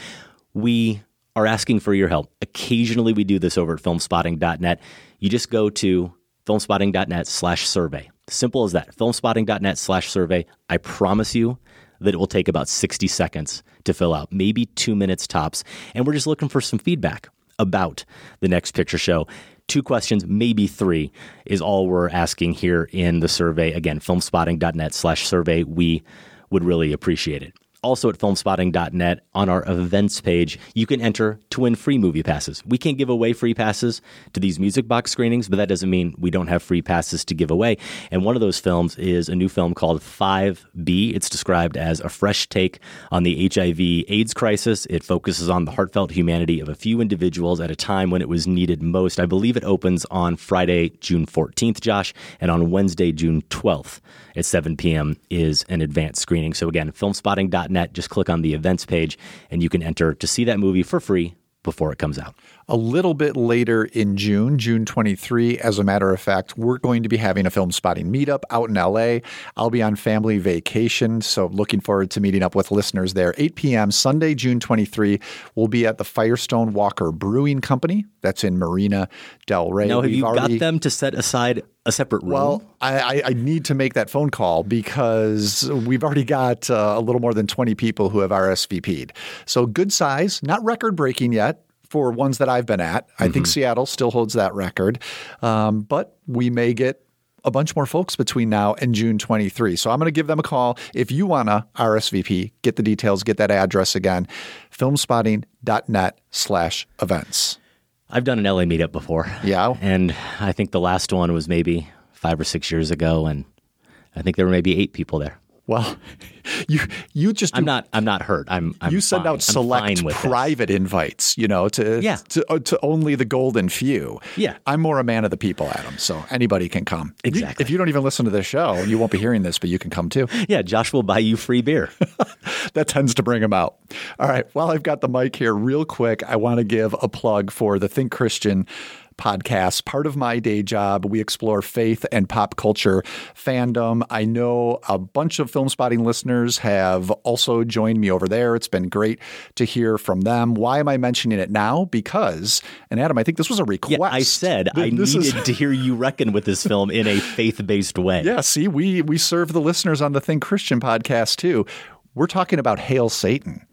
we are asking for your help. Occasionally we do this over at filmspotting dot net. You just go to filmspotting dot net slash survey. Simple as that. filmspotting dot net slash survey. I promise you that it will take about sixty seconds to fill out, maybe two minutes tops. And we're just looking for some feedback about The Next Picture Show. Two questions, maybe three, is all we're asking here in the survey. Again, filmspotting dot net slash survey. We would really appreciate it. Also at filmspotting dot net, on our events page, you can enter to win free movie passes. We can't give away free passes to these Music Box screenings, but that doesn't mean we don't have free passes to give away. And one of those films is a new film called five B. It's described as a fresh take on the H I V AIDS crisis. It focuses on the heartfelt humanity of a few individuals at a time when it was needed most. I believe it opens on Friday, June fourteenth, Josh, and on Wednesday, June twelfth at seven p.m. is an advanced screening. So again, filmspotting dot net, just click on the events page and you can enter to see that movie for free before it comes out. A little bit later in June, June twenty-third, as a matter of fact, we're going to be having a Film Spotting meetup out in L A. I'll be on family vacation, so looking forward to meeting up with listeners there. eight p.m. Sunday, June twenty-third, we'll be at the Firestone Walker Brewing Company. That's in Marina Del Rey. Now, have We've you already... got them to set aside a separate room? Well, I, I, I need to make that phone call because we've already got uh, a little more than twenty people who have R S V P'd. So good size, not record-breaking yet for ones that I've been at. I mm-hmm. think Seattle still holds that record. Um, but we may get a bunch more folks between now and June twenty-third. So I'm going to give them a call. If you want to R S V P, get the details, get that address again, filmspotting dot net slash events. I've done an L A meetup before. Yeah. And I think the last one was maybe five or six years ago, and I think there were maybe eight people there. Well, you you just do, I'm not I'm not hurt. I'm, I'm you send fine. out select private this. invites, you know, to yeah. to uh, to only the golden few. Yeah, I'm more a man of the people, Adam. So anybody can come. Exactly. If you don't even listen to this show, you won't be hearing this, but you can come too. Yeah, Josh will buy you free beer. That tends to bring them out. All right. While I've got the mic here, real quick, I want to give a plug for the Think Christian podcast. Part of my day job, we explore faith and pop culture fandom. I know a bunch of Film Spotting listeners have also joined me over there. It's been great to hear from them. Why am I mentioning it now? Because, and Adam, I think this was a request. Yeah, I said Th- I needed is... to hear you reckon with this film in a faith-based way. Yeah, see, we we serve the listeners on the Think Christian podcast too. We're talking about Hail Satan.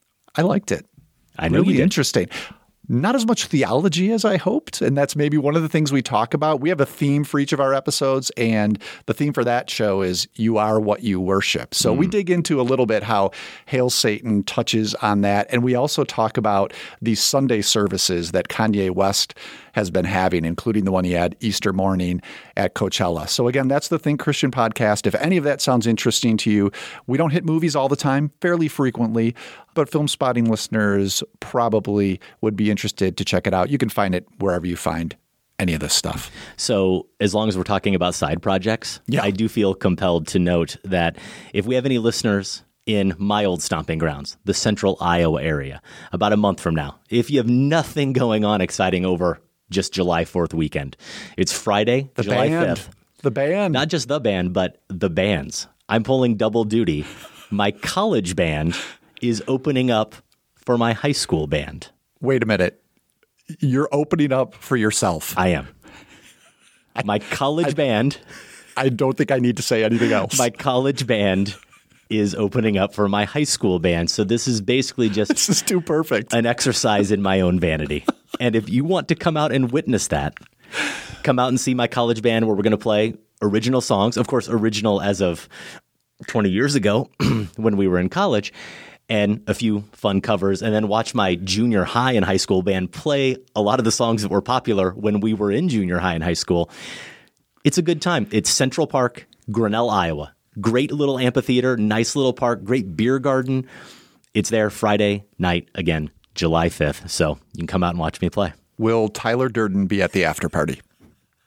I liked it. I know really you did. Interesting. Not as much theology as I hoped, and that's maybe one of the things we talk about. We have a theme for each of our episodes, and the theme for that show is You Are What You Worship. So mm. we dig into a little bit how Hail Satan touches on that, and we also talk about these Sunday services that Kanye West has been having, including the one he had Easter morning at Coachella. So again, that's the Think Christian podcast. If any of that sounds interesting to you, we don't hit movies all the time, fairly frequently, but Film Spotting listeners probably would be interested to check it out. You can find it wherever you find any of this stuff. So as long as we're talking about side projects, yeah. I do feel compelled to note that if we have any listeners in my old stomping grounds, the central Iowa area, about a month from now, if you have nothing going on exciting over just July fourth weekend, it's Friday, the July band. fifth. The band. Not just the band, but the bands. I'm pulling double duty. My college band is opening up for my high school band. Wait a minute. You're opening up for yourself. I am. My college I, band. I don't think I need to say anything else. My college band is opening up for my high school band. So this is basically just this is too perfect. An exercise in my own vanity. And if you want to come out and witness that, come out and see my college band where we're going to play original songs. Of course, original as of twenty years ago when we were in college, and a few fun covers, and then watch my junior high and high school band play a lot of the songs that were popular when we were in junior high and high school. It's a good time. It's Central Park, Grinnell, Iowa. Great little amphitheater, nice little park, great beer garden. It's there Friday night, again, July fifth. So you can come out and watch me play. Will Tyler Durden be at the after party?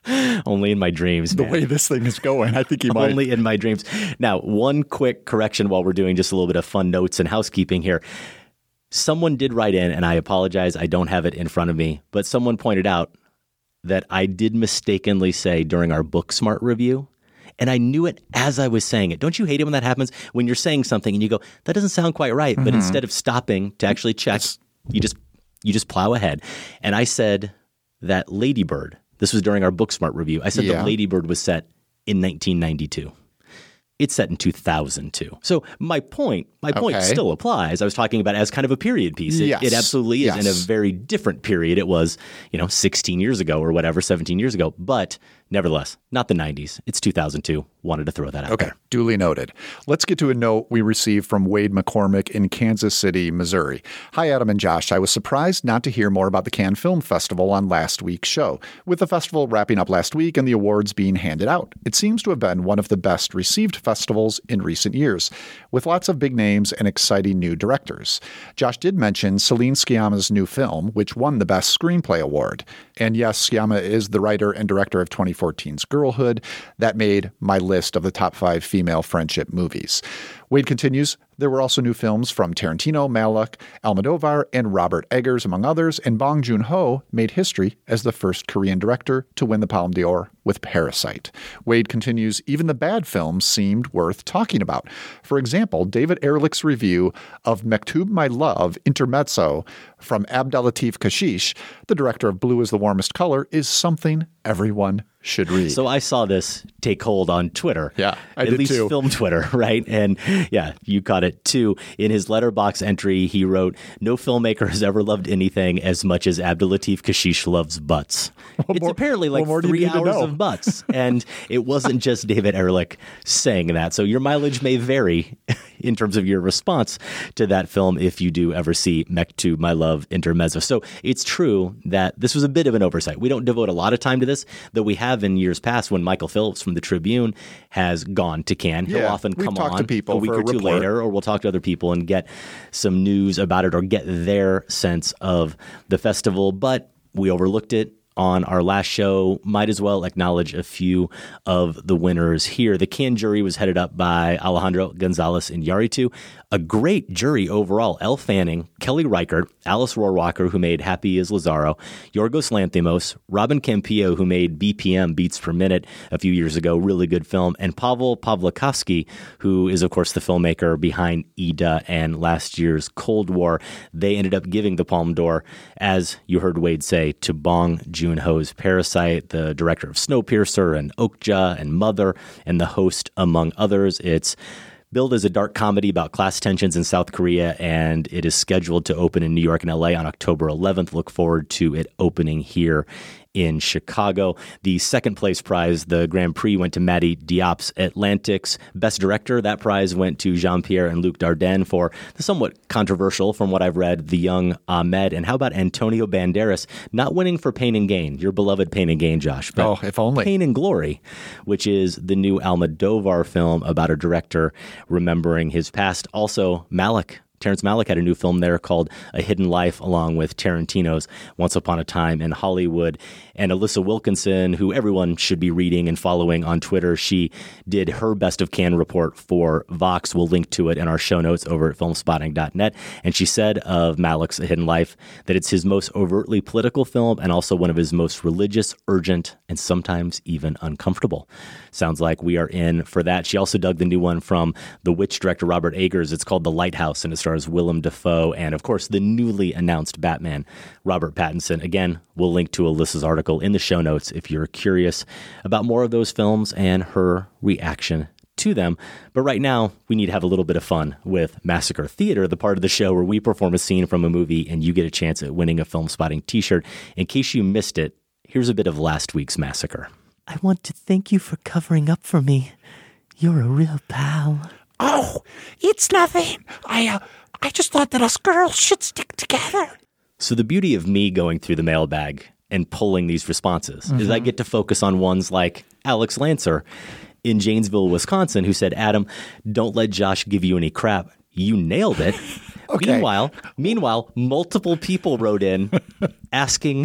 Only in my dreams, The man. way this thing is going, I think he might. Only in my dreams. Now, one quick correction while we're doing just a little bit of fun notes and housekeeping here. Someone did write in, and I apologize, I don't have it in front of me, but someone pointed out that I did mistakenly say during our Booksmart review, and I knew it as I was saying it. Don't you hate it when that happens? When you're saying something and you go, that doesn't sound quite right, but Mhm. instead of stopping to actually check, you just you just plow ahead. And I said that Lady Bird, this was during our Booksmart review, I said Yeah. that Lady Bird was set in nineteen ninety-two. It's set in two thousand two. So my point, my point Okay. still applies. I was talking about it as kind of a period piece. It, Yes. it absolutely is in a Yes. very different period. It was, you know, sixteen years ago or whatever, seventeen years ago. But nevertheless, not the nineties. It's two thousand two. Wanted to throw that out Okay, there. duly noted. Let's get to a note we received from Wade McCormick in Kansas City, Missouri. Hi, Adam and Josh. I was surprised not to hear more about the Cannes Film Festival on last week's show. With the festival wrapping up last week and the awards being handed out, it seems to have been one of the best received festivals in recent years, with lots of big names and exciting new directors. Josh did mention Celine Sciamma's new film, which won the Best Screenplay Award. And yes, Sciamma is the writer and director of twenty fourteen's Girlhood. That made my list of the top five female friendship movies. Wade continues, there were also new films from Tarantino, Malick, Almodovar, and Robert Eggers, among others, and Bong Joon-ho made history as the first Korean director to win the Palme d'Or with Parasite. Wade continues, even the bad films seemed worth talking about. For example, David Ehrlich's review of Mektub My Love, Intermezzo, from Abdelatif Kashish, the director of Blue is the Warmest Color, is something everyone should read. So I saw this take hold on Twitter. Yeah, I At did least too. film Twitter, right? And yeah, you caught it too. In his letterbox entry, he wrote, no filmmaker has ever loved anything as much as Abdelatif Kashish loves butts. What it's more- apparently like what more do you three need to hours know? of butts. And it wasn't just David Ehrlich saying that. So your mileage may vary in terms of your response to that film if you do ever see Mektub My Love, Intermezzo. So it's true that this was a bit of an oversight. We don't devote a lot of time to this, though we have in years past when Michael Phillips from the Tribune has gone to Cannes. He'll Yeah, often we've come talked on to people a week for a or two report. later, or we'll talk to other people and get some news about it or get their sense of the festival. But we overlooked it on our last show. Might as well acknowledge a few of the winners here. The Cannes jury was headed up by Alejandro Gonzalez Iñárritu. A great jury overall. Elle Fanning, Kelly Reichardt, Alice Rohrwacher, who made Happy as Lazaro, Yorgos Lanthimos, Robin Campillo, who made B P M, Beats Per Minute, a few years ago, really good film, and Pavel Pawlikowski, who is, of course, the filmmaker behind Ida and last year's Cold War. They ended up giving the Palme d'Or, as you heard Wade say, to Bong Joon-ho's Parasite, the director of Snowpiercer and Okja and Mother, and the host, among others. It's billed as a dark comedy about class tensions in South Korea, and it is scheduled to open in New York and L A on October eleventh. Look forward to it opening here in Chicago. The second place prize, the Grand Prix, went to Mati Diop's Atlantics. Best Director, that prize went to Jean-Pierre and Luc Dardenne for the somewhat controversial, from what I've read, The Young Ahmed. And how about Antonio Banderas not winning for Pain and Gain, your beloved Pain and Gain, Josh? But oh, if only. Pain and Glory, which is the new Almodovar film about a director remembering his past. Also, Malick. Terrence Malick had a new film there called A Hidden Life, along with Tarantino's Once Upon a Time in Hollywood. And Alyssa Wilkinson, who everyone should be reading and following on Twitter, she did her Best of Cannes report for Vox. We'll link to it in our show notes over at filmspotting dot net. And she said of Malick's A Hidden Life that it's his most overtly political film and also one of his most religious, urgent, and sometimes even uncomfortable. Sounds like we are in for that. She also dug the new one from The Witch director Robert Eggers. It's called The Lighthouse, and it stars Willem Dafoe and, of course, the newly announced Batman, Robert Pattinson. Again, we'll link to Alyssa's article in the show notes if you're curious about more of those films and her reaction to them. But right now, we need to have a little bit of fun with Massacre Theater, the part of the show where we perform a scene from a movie and you get a chance at winning a Film Spotting t-shirt. In case you missed it, here's a bit of last week's Massacre. I want to thank you for covering up for me. You're a real pal. Oh, it's nothing. I, uh, I just thought that us girls should stick together. So the beauty of me going through the mailbag and pulling these responses Mm-hmm. is I get to focus on ones like Alex Lancer in Janesville, Wisconsin, who said, Adam, don't let Josh give you any crap. You nailed it. Okay. Meanwhile, meanwhile, multiple people wrote in asking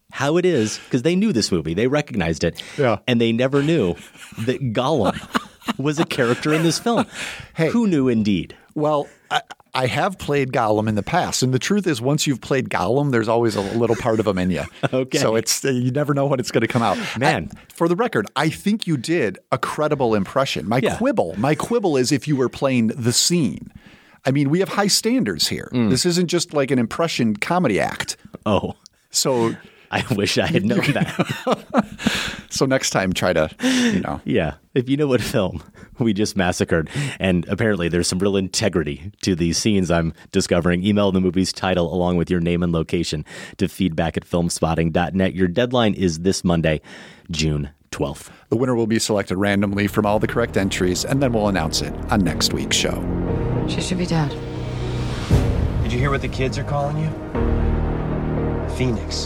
how it is, because they knew this movie, they recognized it, yeah. and they never knew that Gollum was a character in this film. Hey, who knew indeed? Well, I, I have played Gollum in the past, and the truth is, once you've played Gollum, there's always a little part of him in you. Okay. So it's you never know when it's going to come out. Man. I, for the record, I think you did a credible impression. My Yeah. quibble, my quibble is if you were playing the scene. I mean, we have high standards here. Mm. This isn't just like an impression comedy act. Oh. So I wish I had known that. So next time, try to, you know. Yeah. If you know what film we just massacred, and apparently there's some real integrity to these scenes I'm discovering, email the movie's title along with your name and location to feedback at filmspotting dot net. Your deadline is this Monday, June twelfth. The winner will be selected randomly from all the correct entries, and then we'll announce it on next week's show. She should be dead. Did you hear what the kids are calling you? Phoenix.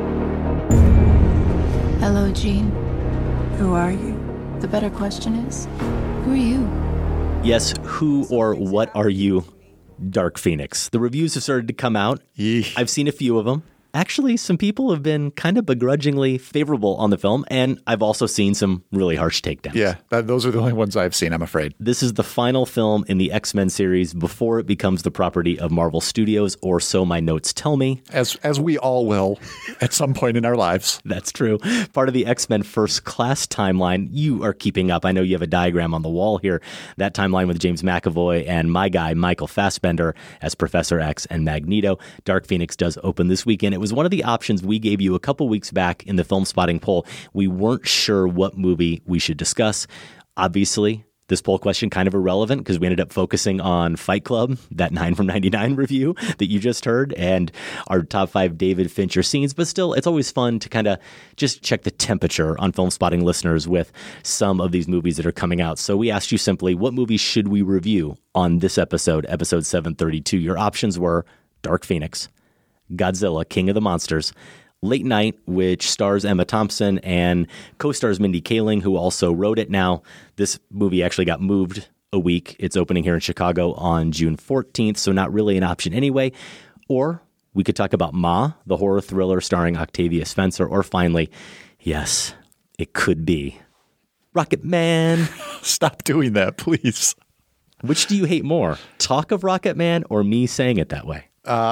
Hello, Jean. Who are you? The better question is, who are you? Yes, who or what are you, Dark Phoenix? The reviews have started to come out. Yeesh. I've seen a few of them. Actually, some people have been kind of begrudgingly favorable on the film, and I've also seen some really harsh takedowns. Yeah, that, those are the only ones I've seen, I'm afraid. This is the final film in the X-Men series before it becomes the property of Marvel Studios, or so my notes tell me. As as we all will at some point in our lives. That's true. Part of the X-Men First Class timeline. You are keeping up. I know you have a diagram on the wall here. That timeline with James McAvoy and my guy, Michael Fassbender, as Professor X and Magneto. Dark Phoenix does open this weekend. It was one of the options we gave you a couple weeks back in the Film Spotting poll. We weren't sure what movie we should discuss. Obviously, this poll question kind of irrelevant because we ended up focusing on Fight Club, that nine from ninety-nine review that you just heard, and our top five David Fincher scenes. But still, it's always fun to kind of just check the temperature on Film Spotting listeners with some of these movies that are coming out. So we asked you simply, what movies should we review on this episode, episode seven thirty-two? Your options were Dark Phoenix, Godzilla, King of the Monsters, Late Night, which stars Emma Thompson and co-stars Mindy Kaling, who also wrote it. Now, this movie actually got moved a week. It's opening here in Chicago on June fourteenth, so not really an option anyway. Or we could talk about Ma, the horror thriller starring Octavia Spencer. Or finally, yes, it could be Rocket Man. Stop doing that, please. Which do you hate more, talk of Rocket Man or me saying it that way?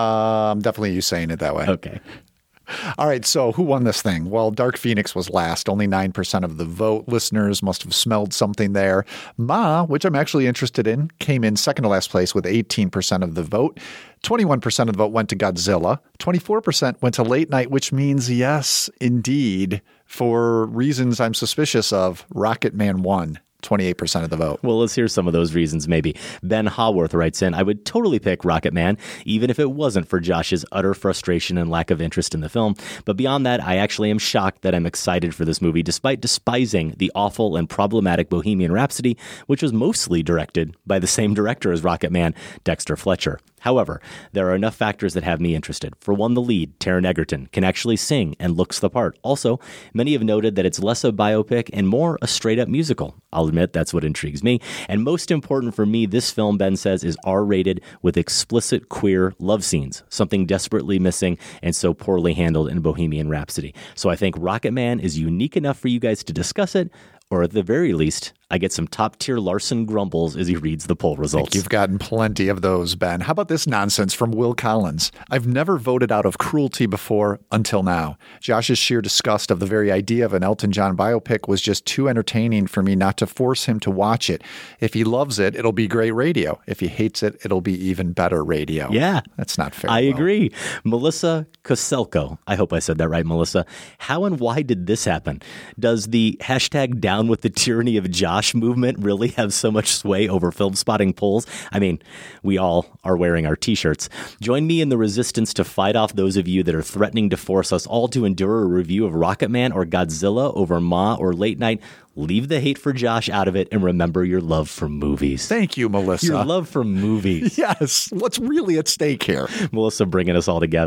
Um, definitely you saying it that way. Okay. All right. So who won this thing? Well, Dark Phoenix was last, only nine percent of the vote. Listeners must have smelled something there. Ma, which I'm actually interested in, came in second to last place with eighteen percent of the vote. twenty-one percent of the vote went to Godzilla. twenty-four percent went to Late Night, which means, yes, indeed, for reasons I'm suspicious of, Rocket Man won. twenty-eight percent of the vote. Well, let's hear some of those reasons maybe. Ben Haworth writes in, I would totally pick Rocket Man, even if it wasn't for Josh's utter frustration and lack of interest in the film. But beyond that, I actually am shocked that I'm excited for this movie, despite despising the awful and problematic Bohemian Rhapsody, which was mostly directed by the same director as Rocket Man, Dexter Fletcher. However, there are enough factors that have me interested. For one, the lead, Taron Egerton, can actually sing and looks the part. Also, many have noted that it's less a biopic and more a straight-up musical. I'll admit that's what intrigues me. And most important for me, this film, Ben says, is R-rated with explicit queer love scenes, something desperately missing and so poorly handled in Bohemian Rhapsody. So I think Rocket Man is unique enough for you guys to discuss it, or at the very least, I get some top-tier Larson grumbles as he reads the poll results. You've gotten plenty of those, Ben. How about this nonsense from Will Collins? I've never voted out of cruelty before until now. Josh's sheer disgust of the very idea of an Elton John biopic was just too entertaining for me not to force him to watch it. If he loves it, it'll be great radio. If he hates it, it'll be even better radio. Yeah. That's not fair. I Will. agree. Melissa Koselko. I hope I said that right, Melissa. How and why did this happen? Does the hashtag down with the tyranny of Josh movement really have so much sway over Film Spotting polls? I mean, we all are wearing our t-shirts. Join me in the resistance to fight off those of you that are threatening to force us all to endure a review of Rocket Man or Godzilla over Ma or Late Night. Leave the hate for Josh out of it and remember your love for movies. Thank you, Melissa. Your love for movies. Yes. What's really at stake here? Melissa bringing us all together.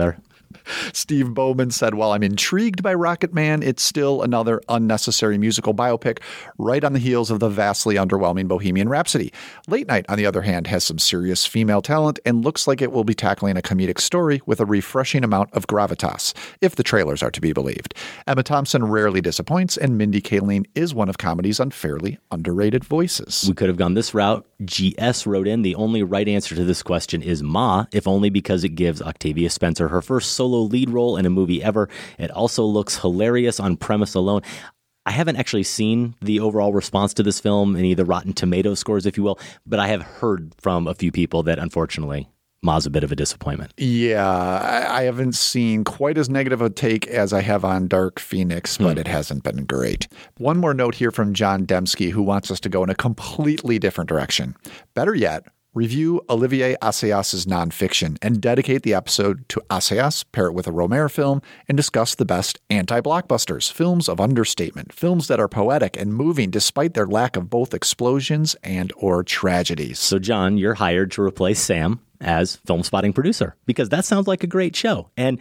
Steve Bowman said, while I'm intrigued by Rocket Man, it's still another unnecessary musical biopic right on the heels of the vastly underwhelming Bohemian Rhapsody. Late Night, on the other hand, has some serious female talent and looks like it will be tackling a comedic story with a refreshing amount of gravitas, if the trailers are to be believed. Emma Thompson rarely disappoints, and Mindy Kaling is one of comedy's unfairly underrated voices. We could have gone this route. G S wrote in, the only right answer to this question is Ma, if only because it gives Octavia Spencer her first solo lead role in a movie ever. It also looks hilarious on premise alone. I haven't actually seen the overall response to this film, any of the Rotten Tomatoes scores, if you will, but I have heard from a few people that unfortunately Ma's a bit of a disappointment. Yeah, I, I haven't seen quite as negative a take as I have on Dark Phoenix, but mm. it hasn't been great. One more note here from John Dembski, who wants us to go in a completely different direction. Better yet, review Olivier Assayas's nonfiction and dedicate the episode to Assayas, pair it with a Rohmer film, and discuss the best anti-blockbusters, films of understatement, films that are poetic and moving despite their lack of both explosions and or tragedies. So, John, you're hired to replace Sam as Film Spotting producer, because that sounds like a great show. And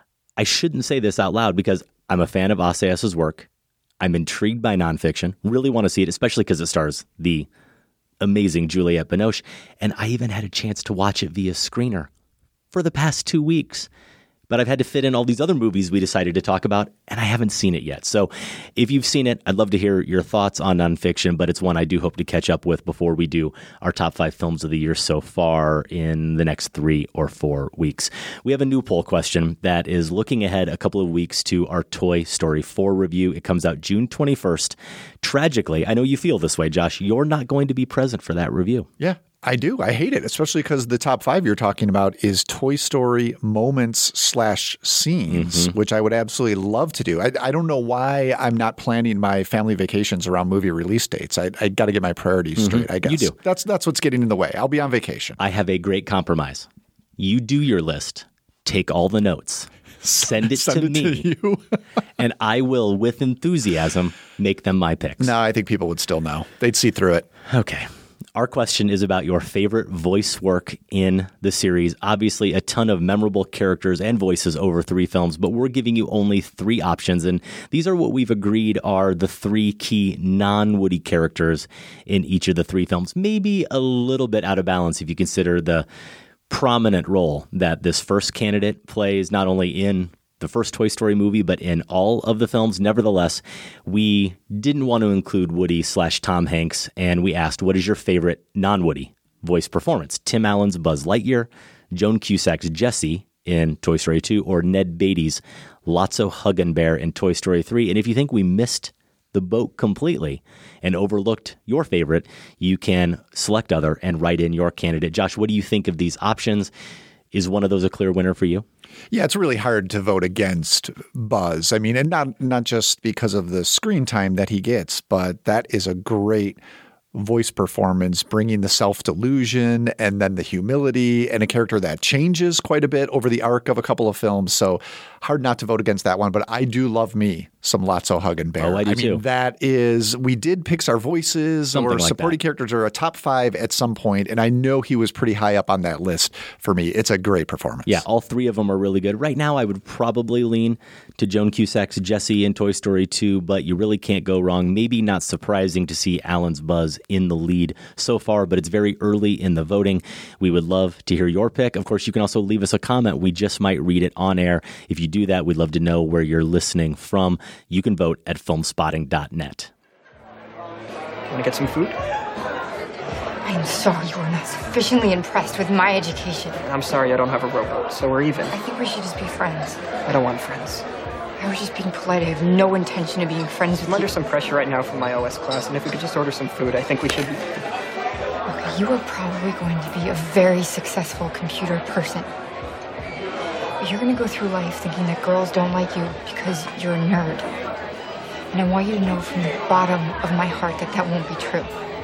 I shouldn't say this out loud because I'm a fan of Assayas's work. I'm intrigued by nonfiction, really want to see it, especially because it stars the amazing Juliette Binoche. And I even had a chance to watch it via screener for the past two weeks. But I've had to fit in all these other movies we decided to talk about, and I haven't seen it yet. So if you've seen it, I'd love to hear your thoughts on nonfiction, but it's one I do hope to catch up with before we do our top five films of the year so far in the next three or four weeks. We have a new poll question that is looking ahead a couple of weeks to our Toy Story four review. It comes out June twenty-first. Tragically, I know you feel this way, Josh. You're not going to be present for that review. Yeah. I do. I hate it, especially because the top five you're talking about is Toy Story moments slash scenes, mm-hmm. which I would absolutely love to do. I, I don't know why I'm not planning my family vacations around movie release dates. I, I got to get my priorities mm-hmm. straight, I guess. You do. That's, that's what's getting in the way. I'll be on vacation. I have a great compromise. You do your list, take all the notes, send it send to it me, to you. and I will, with enthusiasm, make them my picks. No, I think people would still know. They'd see through it. Okay. Our question is about your favorite voice work in the series. Obviously, a ton of memorable characters and voices over three films, but we're giving you only three options. And these are what we've agreed are the three key non-Woody characters in each of the three films. Maybe a little bit out of balance if you consider the prominent role that this first candidate plays, not only in the first Toy Story movie, but in all of the films. Nevertheless, we didn't want to include Woody slash Tom Hanks, and we asked, what is your favorite non-Woody voice performance? Tim Allen's Buzz Lightyear, Joan Cusack's Jessie in Toy Story two, or Ned Beatty's Lotso Huggenbear in Toy Story three. And if you think we missed the boat completely and overlooked your favorite, you can select other and write in your candidate. Josh, what do you think of these options? Is one of those a clear winner for you? Yeah, it's really hard to vote against Buzz. I mean, and not not just because of the screen time that he gets, but that is a great voice performance, bringing the self-delusion and then the humility, and a character that changes quite a bit over the arc of a couple of films. So hard not to vote against that one, but I do love me some Lotso Huggenbear. Oh, I do I too. mean, that is, we did Pixar voices Something or like supporting that. characters or a top five at some point, and I know he was pretty high up on that list for me. It's a great performance. Yeah, all three of them are really good. Right now, I would probably lean to Joan Cusack's Jessie in Toy Story two, but you really can't go wrong. Maybe not surprising to see Alan's Buzz in the lead so far, but it's very early in the voting. We would love to hear your pick. Of course, you can also leave us a comment. We just might read it on air. If you do that, we'd love to know where you're listening from. You can vote at film spotting dot net. Want to get some food? I am sorry you are not sufficiently impressed with my education. I'm sorry I don't have a rowboat, so we're even. I think we should just be friends. I don't want friends. I was just being polite. I have no intention of being friends with I'm you. under some pressure right now from my O S class, and if we could just order some food, I think we should be... Okay, you are probably going to be a very successful computer person. But you're going to go through life thinking that girls don't like you because you're a nerd. And I want you to know from the bottom of my heart that that won't be true.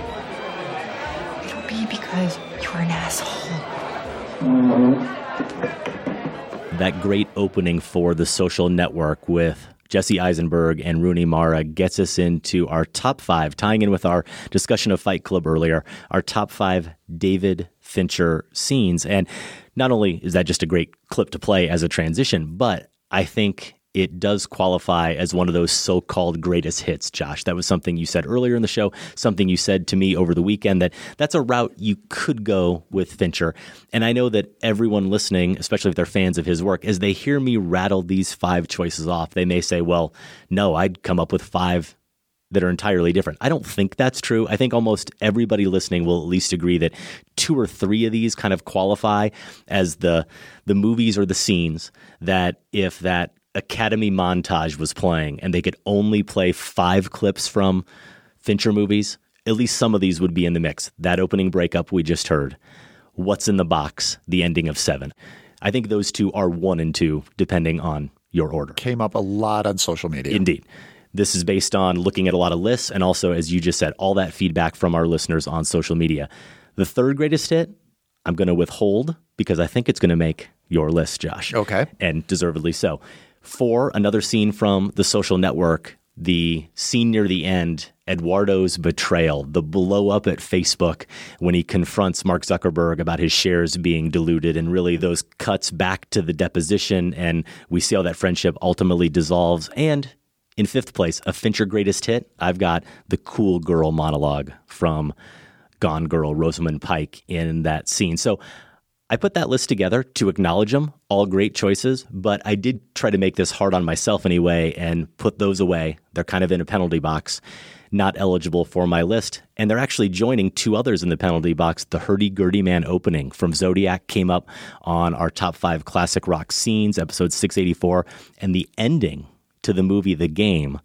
It'll be because you're an asshole. That great opening for The Social Network with Jesse Eisenberg and Rooney Mara gets us into our top five, tying in with our discussion of Fight Club earlier, our top five David Fincher scenes. And not only is that just a great clip to play as a transition, but I think it does qualify as one of those so-called greatest hits, Josh. That was something you said earlier in the show, something you said to me over the weekend, that that's a route you could go with Fincher. And I know that everyone listening, especially if they're fans of his work, as they hear me rattle these five choices off, they may say, well, no, I'd come up with five that are entirely different. I don't think that's true. I think almost everybody listening will at least agree that two or three of these kind of qualify as the the movies or the scenes that if that Academy montage was playing and they could only play five clips from Fincher movies, at least some of these would be in the mix. That opening breakup we just heard, What's in the Box, the ending of Seven. I think those two are one and two, depending on your order. Came up a lot on social media. Indeed. This is based on looking at a lot of lists and also, as you just said, all that feedback from our listeners on social media. The third greatest hit, I'm going to withhold because I think it's going to make your list, Josh. Okay. And deservedly so. Four, another scene from The Social Network, the scene near the end, Eduardo's betrayal, the blow up at Facebook when he confronts Mark Zuckerberg about his shares being diluted, and really those cuts back to the deposition, and we see how that friendship ultimately dissolves. And in fifth place, a Fincher greatest hit, I've got the cool girl monologue from Gone Girl, Rosamund Pike, in that scene. So I put that list together to acknowledge them, all great choices, but I did try to make this hard on myself anyway and put those away. They're kind of in a penalty box, not eligible for my list. And they're actually joining two others in the penalty box. The Hurdy-Gurdy Man opening from Zodiac came up on our top five classic rock scenes, episode six eighty-four, and the ending to the movie The Game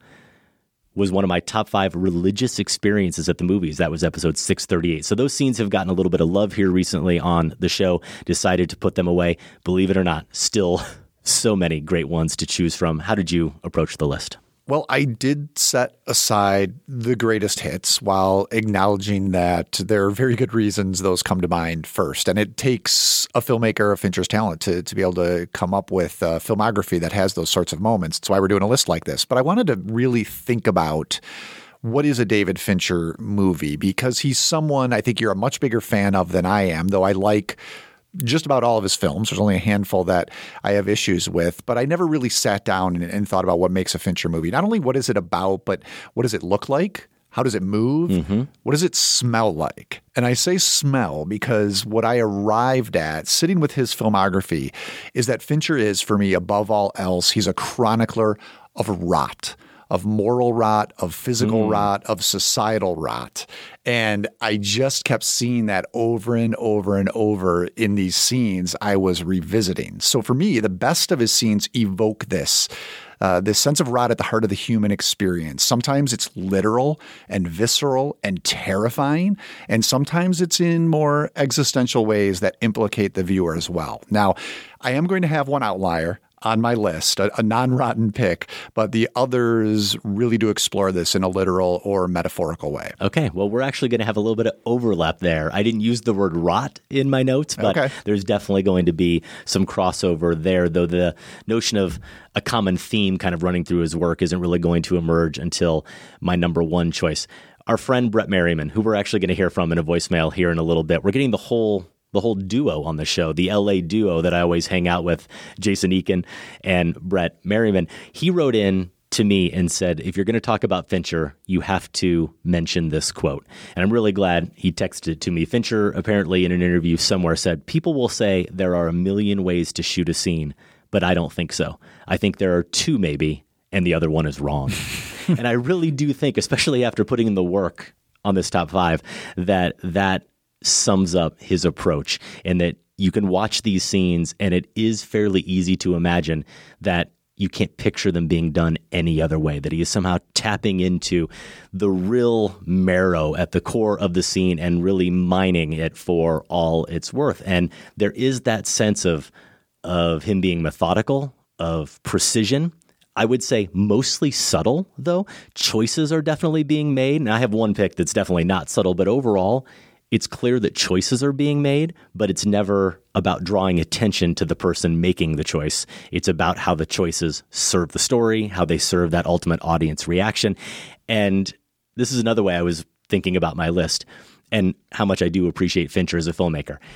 was one of my top five religious experiences at the movies. That was episode six thirty-eight. So those scenes have gotten a little bit of love here recently on the show. Decided to put them away. Believe it or not, still so many great ones to choose from. How did you approach the list? Well, I did set aside the greatest hits while acknowledging that there are very good reasons those come to mind first. And it takes a filmmaker of Fincher's talent to, to be able to come up with a filmography that has those sorts of moments. That's why we're doing a list like this. But I wanted to really think about what is a David Fincher movie, because he's someone I think you're a much bigger fan of than I am, though I like just about all of his films. There's only a handful that I have issues with, but I never really sat down and, and thought about what makes a Fincher movie. Not only what is it about, but what does it look like? How does it move? Mm-hmm. What does it smell like? And I say smell because what I arrived at sitting with his filmography is that Fincher is, for me, above all else, he's a chronicler of rot. Of moral rot, of physical mm. rot, of societal rot. And I just kept seeing that over and over and over in these scenes I was revisiting. So for me, the best of his scenes evoke this, uh, this sense of rot at the heart of the human experience. Sometimes it's literal and visceral and terrifying, and sometimes it's in more existential ways that implicate the viewer as well. Now, I am going to have one outlier on my list, a, a non-rotten pick, but the others really do explore this in a literal or metaphorical way. Okay, well, we're actually going to have a little bit of overlap there. I didn't use the word rot in my notes, but okay. There's definitely going to be some crossover there, though the notion of a common theme kind of running through his work isn't really going to emerge until my number one choice. Our friend Brett Merriman, who we're actually going to hear from in a voicemail here in a little bit, we're getting the whole the whole duo on the show, the L A duo that I always hang out with, Jason Eakin and Brett Merriman. He wrote in to me and said, if you're going to talk about Fincher, you have to mention this quote. And I'm really glad he texted it to me. Fincher apparently in an interview somewhere said, people will say there are a million ways to shoot a scene, but I don't think so. I think there are two maybe, and the other one is wrong. And I really do think, especially after putting in the work on this top five, that that sums up his approach, and that you can watch these scenes and it is fairly easy to imagine that you can't picture them being done any other way, that he is somehow tapping into the real marrow at the core of the scene and really mining it for all it's worth. And there is that sense of of him being methodical, of precision. I would say mostly subtle, though. Choices are definitely being made. And I have one pick that's definitely not subtle, but overall, it's clear that choices are being made, but it's never about drawing attention to the person making the choice. It's about how the choices serve the story, how they serve that ultimate audience reaction. And this is another way I was thinking about my list and how much I do appreciate Fincher as a filmmaker.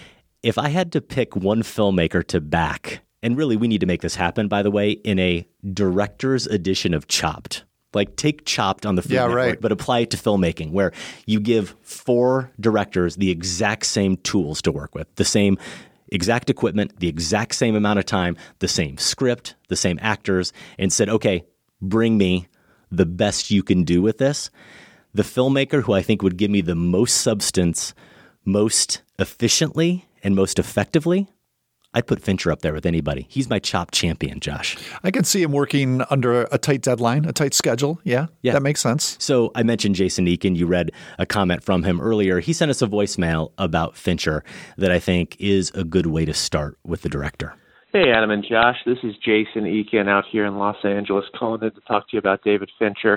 If I had to pick one filmmaker to back, and really we need to make this happen, by the way, in a director's edition of Chopped. Like take Chopped on the Food yeah, Network, right. but apply it to filmmaking, where you give four directors the exact same tools to work with, the same exact equipment, the exact same amount of time, the same script, the same actors, and said, okay, bring me the best you can do with this. The filmmaker who I think would give me the most substance, most efficiently, and most effectively, I'd put Fincher up there with anybody. He's my Chopped champion, Josh. I can see him working under a tight deadline, a tight schedule. Yeah, yeah, that makes sense. So I mentioned Jason Eakin. You read a comment from him earlier. He sent us a voicemail about Fincher that I think is a good way to start with the director. Hey, Adam and Josh. This is Jason Eakin out here in Los Angeles calling in to talk to you about David Fincher.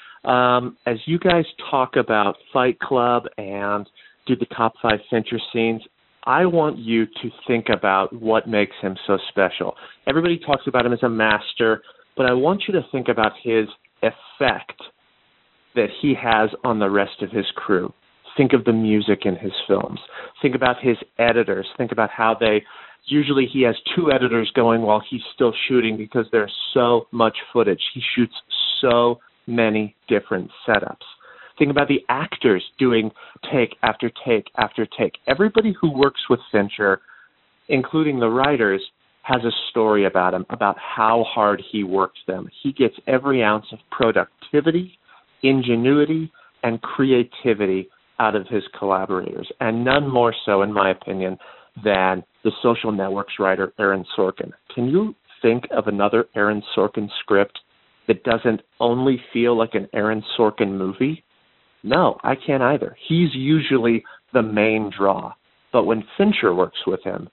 Um, as you guys talk about Fight Club and do the top five Fincher scenes, I want you to think about what makes him so special. Everybody talks about him as a master, but I want you to think about his effect that he has on the rest of his crew. Think of the music in his films. Think about his editors. Think about how they, usually he has two editors going while he's still shooting because there's so much footage. He shoots so many different setups. Think about the actors doing take after take after take. Everybody who works with Fincher, including the writers, has a story about him, about how hard he works them. He gets every ounce of productivity, ingenuity, and creativity out of his collaborators, and none more so, in my opinion, than the Social Network's writer, Aaron Sorkin. Can you think of another Aaron Sorkin script that doesn't only feel like an Aaron Sorkin movie? No, I can't either. He's usually the main draw. But when Fincher works with him,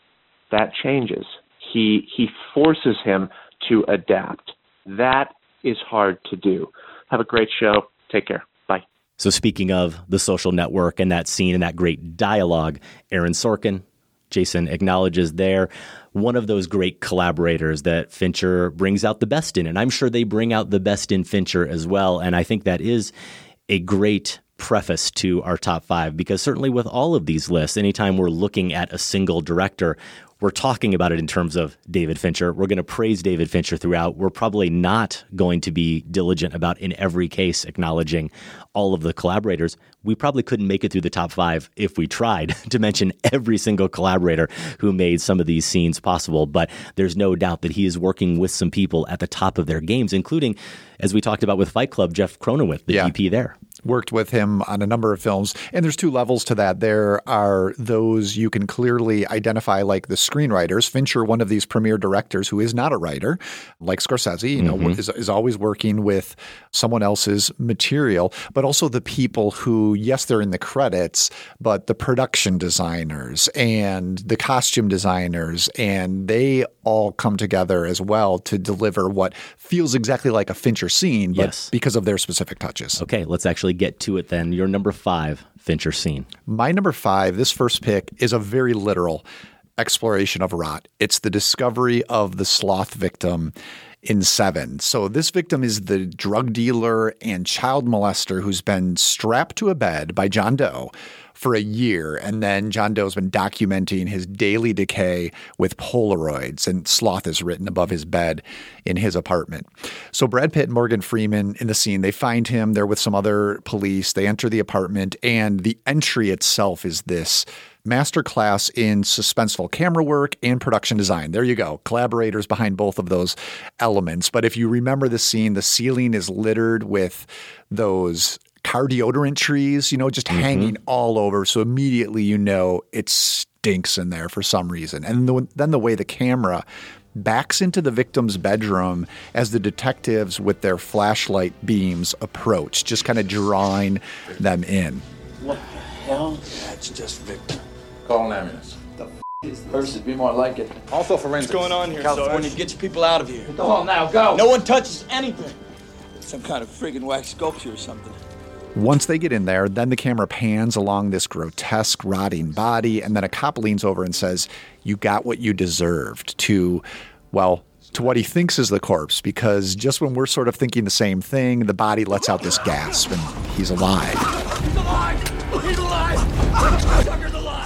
that changes. He he forces him to adapt. That is hard to do. Have a great show. Take care. Bye. So speaking of the Social Network and that scene and that great dialogue, Aaron Sorkin, Jason acknowledges there, one of those great collaborators that Fincher brings out the best in. And I'm sure they bring out the best in Fincher as well. And I think that is a great preface to our top five, because certainly with all of these lists, anytime we're looking at a single director, we're talking about it in terms of David Fincher. We're going to praise David Fincher throughout. We're probably not going to be diligent about, in every case, acknowledging all of the collaborators. We probably couldn't make it through the top five if we tried to mention every single collaborator who made some of these scenes possible. But there's no doubt that he is working with some people at the top of their games, including, as we talked about with Fight Club, Jeff Cronenweth, the yeah. D P there. Worked with him on a number of films. And there's two levels to that. There are those you can clearly identify, like the screenwriters. Fincher, one of these premier directors who is not a writer, like Scorsese, you know, mm-hmm. is, is always working with someone else's material, but also the people who, yes, they're in the credits, but the production designers and the costume designers, and they all come together as well to deliver what feels exactly like a Fincher scene, but yes. because of their specific touches. Okay, let's actually get to it then. Your number five Fincher scene. My number five, this first pick, is a very literal exploration of rot. It's the discovery of the sloth victim in Seven. So this victim is the drug dealer and child molester who's been strapped to a bed by John Doe for a year. And then John Doe's been documenting his daily decay with Polaroids, and sloth is written above his bed in his apartment. So Brad Pitt and Morgan Freeman in the scene, they find him. They're with some other police. They enter the apartment, and the entry itself is this masterclass in suspenseful camera work and production design. There you go. Collaborators behind both of those elements. But if you remember the scene, the ceiling is littered with those car deodorant trees, you know, just mm-hmm. hanging all over. So immediately you know it stinks in there for some reason. And the, then the way the camera backs into the victim's bedroom as the detectives with their flashlight beams approach, just kind of drawing them in. What the hell? That's just Victor. Call an ambulance. The f*** is versus be more like it. Also forensics. What's going on here, California, Sarge? Get your people out of here. Go on now, go. No one touches anything. Some kind of friggin' wax sculpture or something. Once they get in there, then the camera pans along this grotesque, rotting body, and then a cop leans over and says, "You got what you deserved," to, well, to what he thinks is the corpse, because just when we're sort of thinking the same thing, the body lets out this gasp, and he's alive. He's alive! He's alive! Tucker's alive!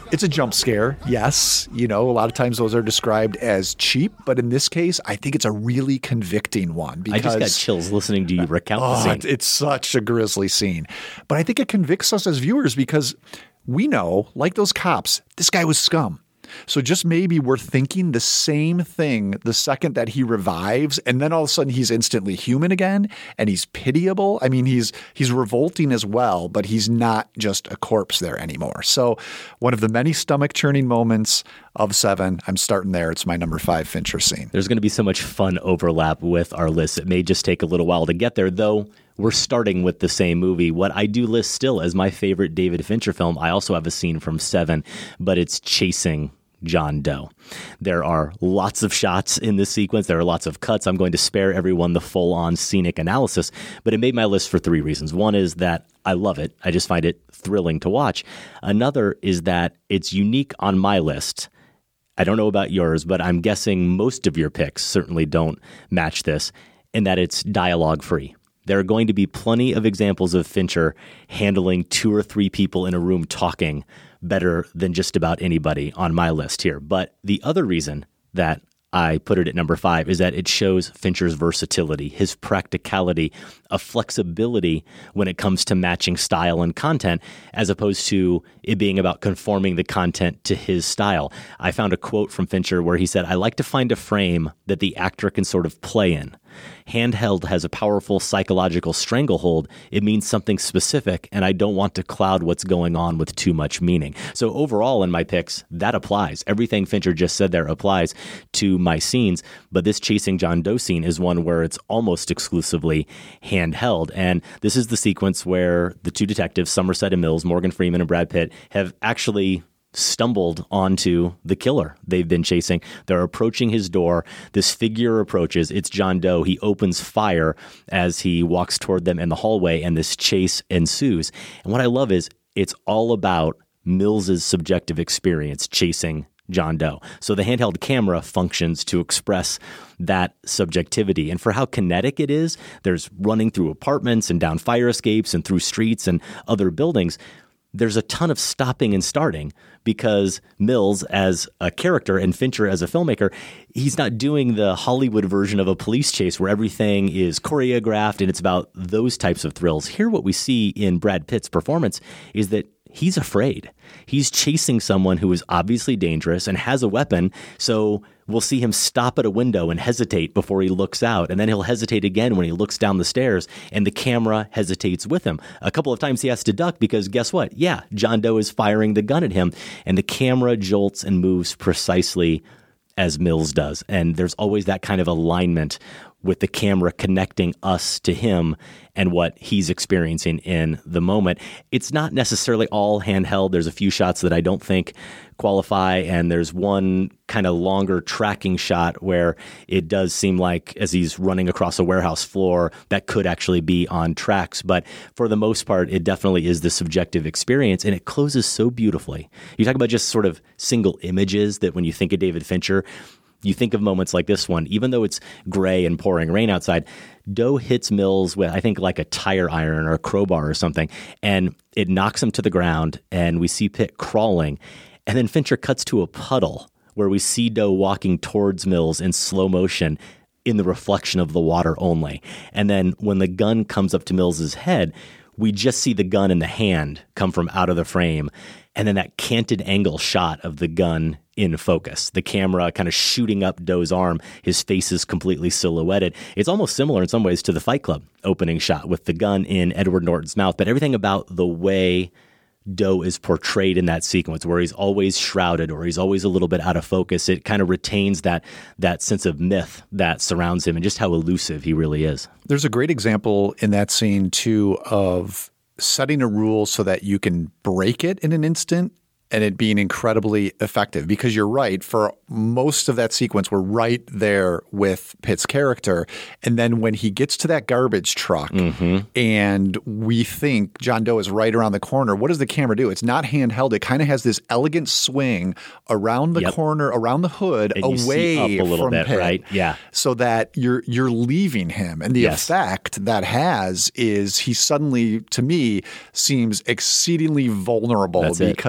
It's a jump scare, yes. You know, a lot of times those are described as cheap, but in this case, I think it's a really convicting one. Because, I just got chills listening to you recount oh, the scene. It's, it's such a grisly scene. But I think it convicts us as viewers because we know, like those cops, this guy was scum. So just maybe we're thinking the same thing the second that he revives, and then all of a sudden he's instantly human again, and he's pitiable. I mean, he's he's revolting as well, but he's not just a corpse there anymore. So one of the many stomach-churning moments of Seven. I'm starting there. It's my number five Fincher scene. There's going to be so much fun overlap with our list. It may just take a little while to get there, though. We're starting with the same movie. What I do list still as my favorite David Fincher film, I also have a scene from Seven, but it's Chasing John Doe. There are lots of shots in this sequence. There are lots of cuts. I'm going to spare everyone the full-on scenic analysis, but it made my list for three reasons. One is that I love it. I just find it thrilling to watch. Another is that it's unique on my list. I don't know about yours, but I'm guessing most of your picks certainly don't match this, in that it's dialogue-free. There are going to be plenty of examples of Fincher handling two or three people in a room talking better than just about anybody on my list here. But the other reason that I put it at number five is that it shows Fincher's versatility, his practicality, a flexibility when it comes to matching style and content, as opposed to it being about conforming the content to his style. I found a quote from Fincher where he said, "I like to find a frame that the actor can sort of play in. Handheld has a powerful psychological stranglehold. It means something specific, and I don't want to cloud what's going on with too much meaning." So overall in my picks, that applies. Everything Fincher just said there applies to my scenes, but this Chasing John Doe scene is one where it's almost exclusively handheld. And this is the sequence where the two detectives, Somerset and Mills, Morgan Freeman and Brad Pitt, have actually stumbled onto the killer they've been chasing. They're approaching his door. This figure approaches. It's John Doe. He opens fire as he walks toward them in the hallway, and this chase ensues. And what I love is it's all about Mills's subjective experience chasing John Doe. So the handheld camera functions to express that subjectivity. And for how kinetic it is, there's running through apartments and down fire escapes and through streets and other buildings. There's a ton of stopping and starting because Mills as a character and Fincher as a filmmaker, he's not doing the Hollywood version of a police chase where everything is choreographed and it's about those types of thrills. Here, what we see in Brad Pitt's performance is that he's afraid. He's chasing someone who is obviously dangerous and has a weapon, so we'll see him stop at a window and hesitate before he looks out, and then he'll hesitate again when he looks down the stairs, and the camera hesitates with him. A couple of times he has to duck because guess what? Yeah, John Doe is firing the gun at him, and the camera jolts and moves precisely as Mills does, and there's always that kind of alignment with the camera connecting us to him and what he's experiencing in the moment. It's not necessarily all handheld. There's a few shots that I don't think qualify, and there's one kind of longer tracking shot where it does seem like as he's running across a warehouse floor, that could actually be on tracks. But for the most part, it definitely is the subjective experience, and it closes so beautifully. You talk about just sort of single images that when you think of David Fincher, you think of moments like this one, even though it's gray and pouring rain outside, Doe hits Mills with, I think, like a tire iron or a crowbar or something, and it knocks him to the ground, and we see Pitt crawling. And then Fincher cuts to a puddle where we see Doe walking towards Mills in slow motion in the reflection of the water only. And then when the gun comes up to Mills's head, we just see the gun in the hand come from out of the frame. And then that canted angle shot of the gun in focus, the camera kind of shooting up Doe's arm. His face is completely silhouetted. It's almost similar in some ways to the Fight Club opening shot with the gun in Edward Norton's mouth. But everything about the way Doe is portrayed in that sequence, where he's always shrouded or he's always a little bit out of focus, it kind of retains that that sense of myth that surrounds him and just how elusive he really is. There's a great example in that scene, too, of setting a rule so that you can break it in an instant and it being incredibly effective. Because you're right, for most of that sequence, we're right there with Pitt's character. And then when he gets to that garbage truck mm-hmm. and we think John Doe is right around the corner, what does the camera do? It's not handheld. It kind of has this elegant swing around the yep. corner, around the hood, and away you see up a little from bit, Pitt. Right? Yeah. So that you're you're leaving him. And the yes. effect that has is he suddenly, to me, seems exceedingly vulnerable That's because it. he's he's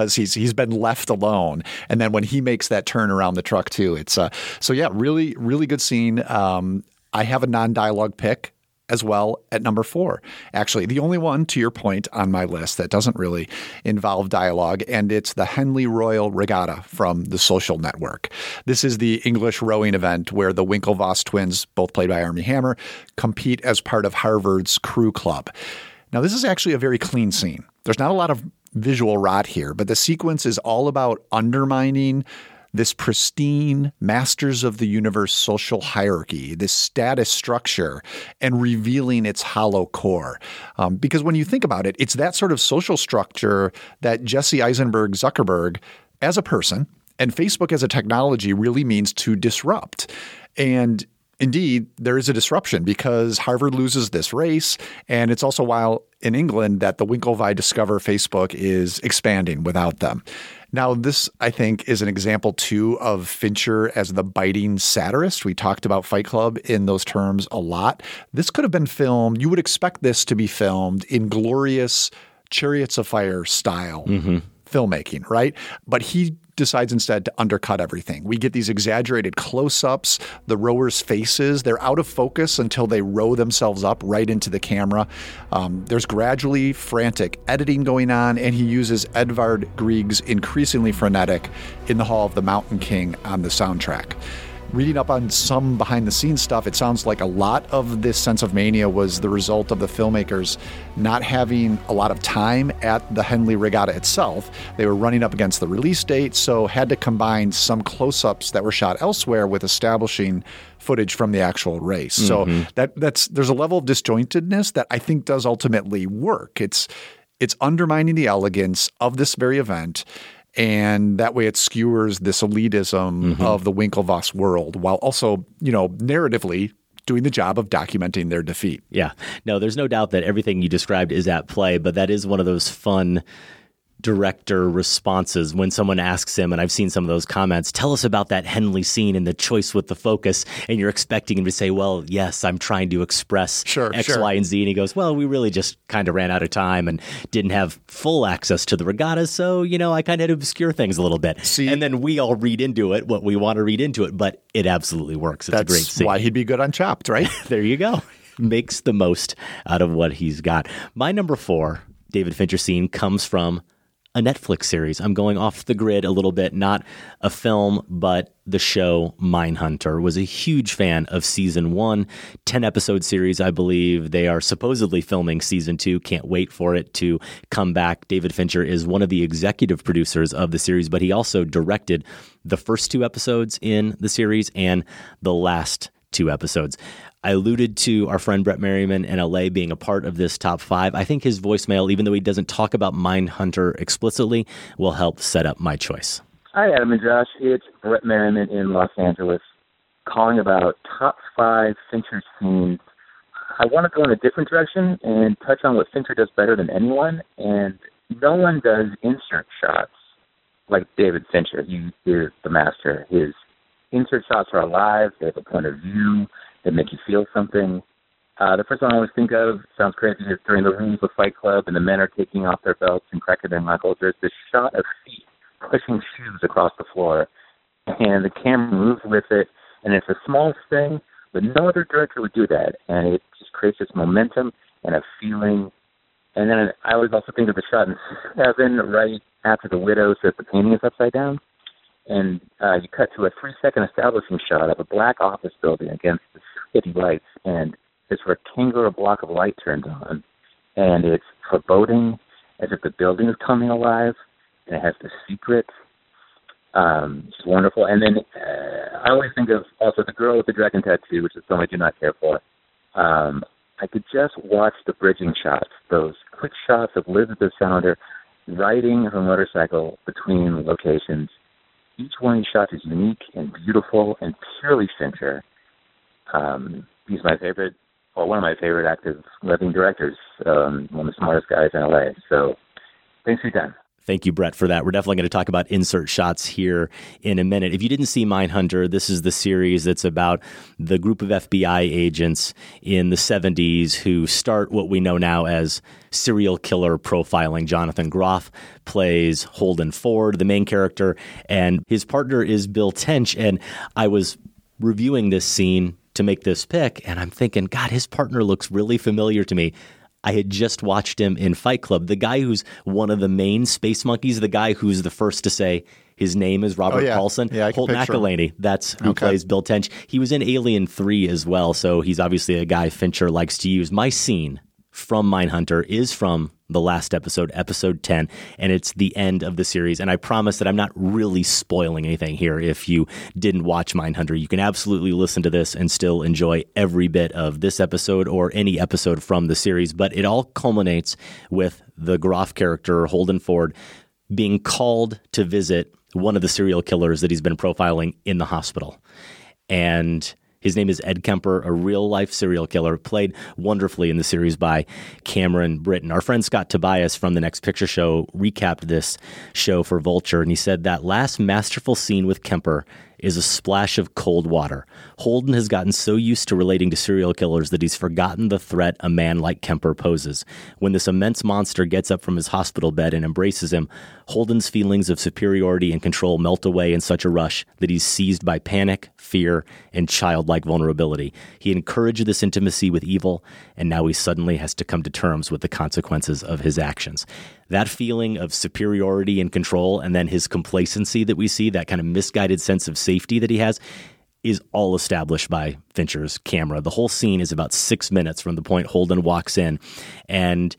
he's been left alone. And then when he makes that turn around the truck too, it's uh, so yeah, really, really good scene. Um, I have a non-dialogue pick as well at number four. Actually, the only one, to your point, on my list that doesn't really involve dialogue, and it's the Henley Royal Regatta from The Social Network. This is the English rowing event where the Winklevoss twins, both played by Armie Hammer, compete as part of Harvard's crew club. Now, this is actually a very clean scene. There's not a lot of visual rot here, but the sequence is all about undermining this pristine masters of the universe social hierarchy, this status structure, and revealing its hollow core. Um, because when you think about it, it's that sort of social structure that Jesse Eisenberg Zuckerberg, as a person, and Facebook as a technology really means to disrupt. And indeed, there is a disruption because Harvard loses this race, and it's also while in England that the Winklevi discover Facebook is expanding without them. Now, this, I think, is an example, too, of Fincher as the biting satirist. We talked about Fight Club in those terms a lot. This could have been filmed – you would expect this to be filmed in glorious Chariots of Fire style mm-hmm. filmmaking, right? But he decides instead to undercut everything. We get these exaggerated close-ups, the rowers' faces. They're out of focus until they row themselves up right into the camera. Um, there's gradually frantic editing going on, and he uses Edvard Grieg's increasingly frenetic In the Hall of the Mountain King on the soundtrack. Reading up on some behind-the-scenes stuff, it sounds like a lot of this sense of mania was the result of the filmmakers not having a lot of time at the Henley Regatta itself. They were running up against the release date, so had to combine some close-ups that were shot elsewhere with establishing footage from the actual race. Mm-hmm. So that that's there's a level of disjointedness that I think does ultimately work. It's it's undermining the elegance of this very event. And that way it skewers this elitism mm-hmm. of the Winklevoss world while also, you know, narratively doing the job of documenting their defeat. Yeah. No, there's no doubt that everything you described is at play, but that is one of those fun director responses when someone asks him, and I've seen some of those comments, tell us about that Henley scene and the choice with the focus, and you're expecting him to say, well, yes, I'm trying to express sure, X, sure. Y, and Z, and he goes, well, we really just kind of ran out of time and didn't have full access to the regatta, so, you know, I kind of had to obscure things a little bit. See, and then we all read into it what we want to read into it, but it absolutely works. It's that's a great scene. Why he'd be good on Chopped, right? There you go. Makes the most out of what he's got. My number four David Fincher scene comes from a Netflix series. I'm going off the grid a little bit, not a film, but the show Mindhunter. Was a huge fan of season one, ten episode series, I believe. They are supposedly filming season two. Can't wait for it to come back. David Fincher is one of the executive producers of the series, but he also directed the first two episodes in the series and the last two episodes. I alluded to our friend Brett Merriman in L A being a part of this top five. I think his voicemail, even though he doesn't talk about Mindhunter explicitly, will help set up my choice. Hi, Adam and Josh. It's Brett Merriman in Los Angeles calling about top five Fincher scenes. I want to go in a different direction and touch on what Fincher does better than anyone, and no one does insert shots like David Fincher. He is the master. His insert shots are alive. They have a point of view. They make you feel something. Uh, the first one I always think of, sounds crazy, is during the rooms of Fight Club and the men are taking off their belts and cracking their knuckles. There's this shot of feet pushing shoes across the floor, and the camera moves with it, and it's the smallest thing, but no other director would do that, and it just creates this momentum and a feeling. And then I always also think of the shot in Seven right after the widow says the painting is upside down. And uh, you cut to a three-second establishing shot of a black office building against the city lights, and this rectangular block of light turns on, and it's foreboding, as if the building is coming alive, and it has the secret. Um, it's wonderful. And then uh, I always think of also the girl with the dragon tattoo, which is something I do not care for. Um, I could just watch the bridging shots, those quick shots of Elizabeth Sounder riding her motorcycle between locations. Each one of these shots is unique and beautiful and purely Fincher. Um, he's my favorite, or one of my favorite active living directors, um, one of the smartest guys in L A. So thanks for your time. Thank you, Brett, for that. We're definitely going to talk about insert shots here in a minute. If you didn't see Mindhunter, this is the series that's about the group of F B I agents in the seventies who start what we know now as serial killer profiling. Jonathan Groff plays Holden Ford, the main character, and his partner is Bill Tench. And I was reviewing this scene to make this pick, and I'm thinking, God, his partner looks really familiar to me. I had just watched him in Fight Club. The guy who's one of the main space monkeys, the guy who's the first to say his name is Robert oh, yeah. Paulson. Yeah, I can Holt picture him. McElhaney, that's who Okay. plays Bill Tench. He was in Alien three as well, so he's obviously a guy Fincher likes to use. My scene from Mindhunter is from the last episode, episode ten, and it's the end of the series. And I promise that I'm not really spoiling anything here. If you didn't watch Mindhunter, you can absolutely listen to this and still enjoy every bit of this episode or any episode from the series. But it all culminates with the Groff character, Holden Ford, being called to visit one of the serial killers that he's been profiling in the hospital. And his name is Ed Kemper, a real-life serial killer, played wonderfully in the series by Cameron Britton. Our friend Scott Tobias from The Next Picture Show recapped this show for Vulture, and he said that last masterful scene with Kemper is a splash of cold water. Holden has gotten so used to relating to serial killers that he's forgotten the threat a man like Kemper poses. When this immense monster gets up from his hospital bed and embraces him, Holden's feelings of superiority and control melt away in such a rush that he's seized by panic, fear, and childlike vulnerability. He encouraged this intimacy with evil, and now he suddenly has to come to terms with the consequences of his actions. That feeling of superiority and control, and then his complacency that we see, that kind of misguided sense of safety that he has, is all established by Fincher's camera. The whole scene is about six minutes from the point Holden walks in, and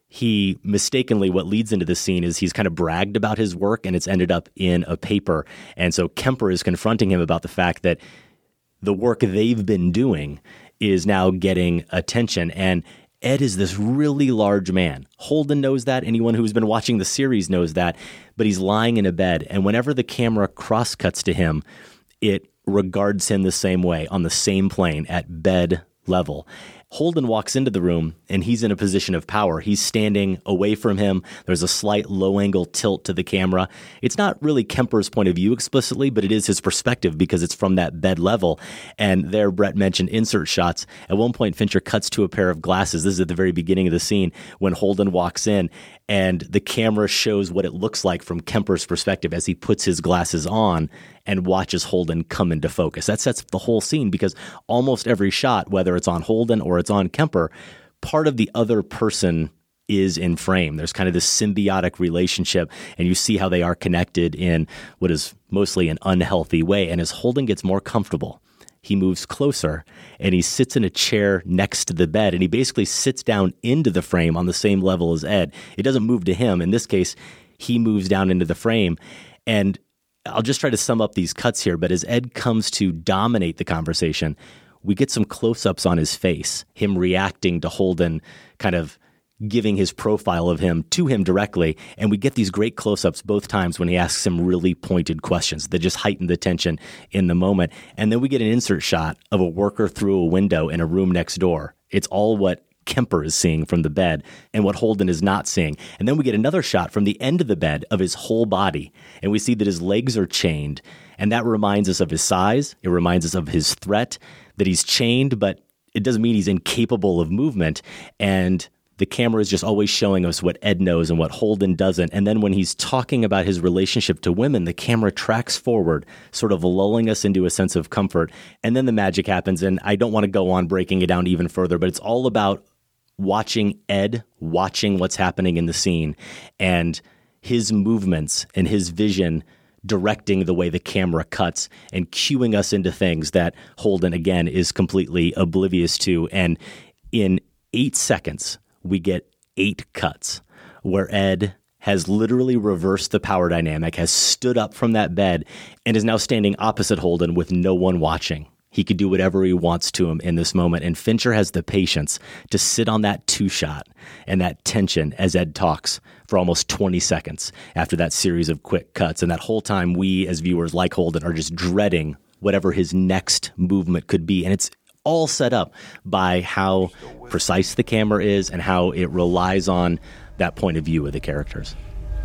he mistakenly, what leads into this scene is he's kind of bragged about his work, and it's ended up in a paper. And so Kemper is confronting him about the fact that the work they've been doing is now getting attention. And Ed is this really large man. Holden knows that. Anyone who's been watching the series knows that. But he's lying in a bed. And whenever the camera cross-cuts to him, it regards him the same way, on the same plane, at bed level. Holden walks into the room, and he's in a position of power. He's standing away from him. There's a slight low-angle tilt to the camera. It's not really Kemper's point of view explicitly, but it is his perspective because it's from that bed level. And there, Brett mentioned insert shots. At one point, Fincher cuts to a pair of glasses. This is at the very beginning of the scene when Holden walks in, and the camera shows what it looks like from Kemper's perspective as he puts his glasses on and watches Holden come into focus. That sets the whole scene because almost every shot, whether it's on Holden or it's on Kemper, part of the other person is in frame. There's kind of this symbiotic relationship, and you see how they are connected in what is mostly an unhealthy way. And as Holden gets more comfortable, he moves closer, and he sits in a chair next to the bed, and he basically sits down into the frame on the same level as Ed. It doesn't move to him. In this case, he moves down into the frame. And I'll just try to sum up these cuts here, but as Ed comes to dominate the conversation, we get some close-ups on his face, him reacting to Holden, kind of giving his profile of him to him directly, and we get these great close-ups both times when he asks him really pointed questions that just heighten the tension in the moment. And then we get an insert shot of a worker through a window in a room next door. It's all what Kemper is seeing from the bed and what Holden is not seeing. And then we get another shot from the end of the bed of his whole body, and we see that his legs are chained, and that reminds us of his size. It reminds us of his threat, that he's chained, but it doesn't mean he's incapable of movement. And the camera is just always showing us what Ed knows and what Holden doesn't. And then when he's talking about his relationship to women, the camera tracks forward, sort of lulling us into a sense of comfort. And then the magic happens. And I don't want to go on breaking it down even further, but it's all about watching Ed, watching what's happening in the scene, and his movements and his vision directing the way the camera cuts and cueing us into things that Holden, again, is completely oblivious to. And in eight seconds, we get eight cuts where Ed has literally reversed the power dynamic, has stood up from that bed, and is now standing opposite Holden with no one watching. He could do whatever he wants to him in this moment. And Fincher has the patience to sit on that two-shot and that tension as Ed talks for almost twenty seconds after that series of quick cuts. And that whole time, we as viewers like Holden are just dreading whatever his next movement could be. And it's all set up by how precise the camera is and how it relies on that point of view of the characters.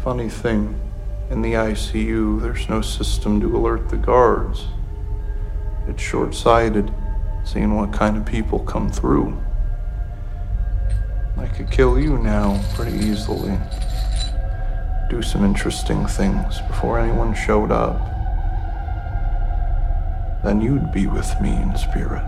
Funny thing, in the I C U, there's no system to alert the guards. It's short-sighted, seeing what kind of people come through. I could kill you now pretty easily. Do some interesting things before anyone showed up. Then you'd be with me in spirit.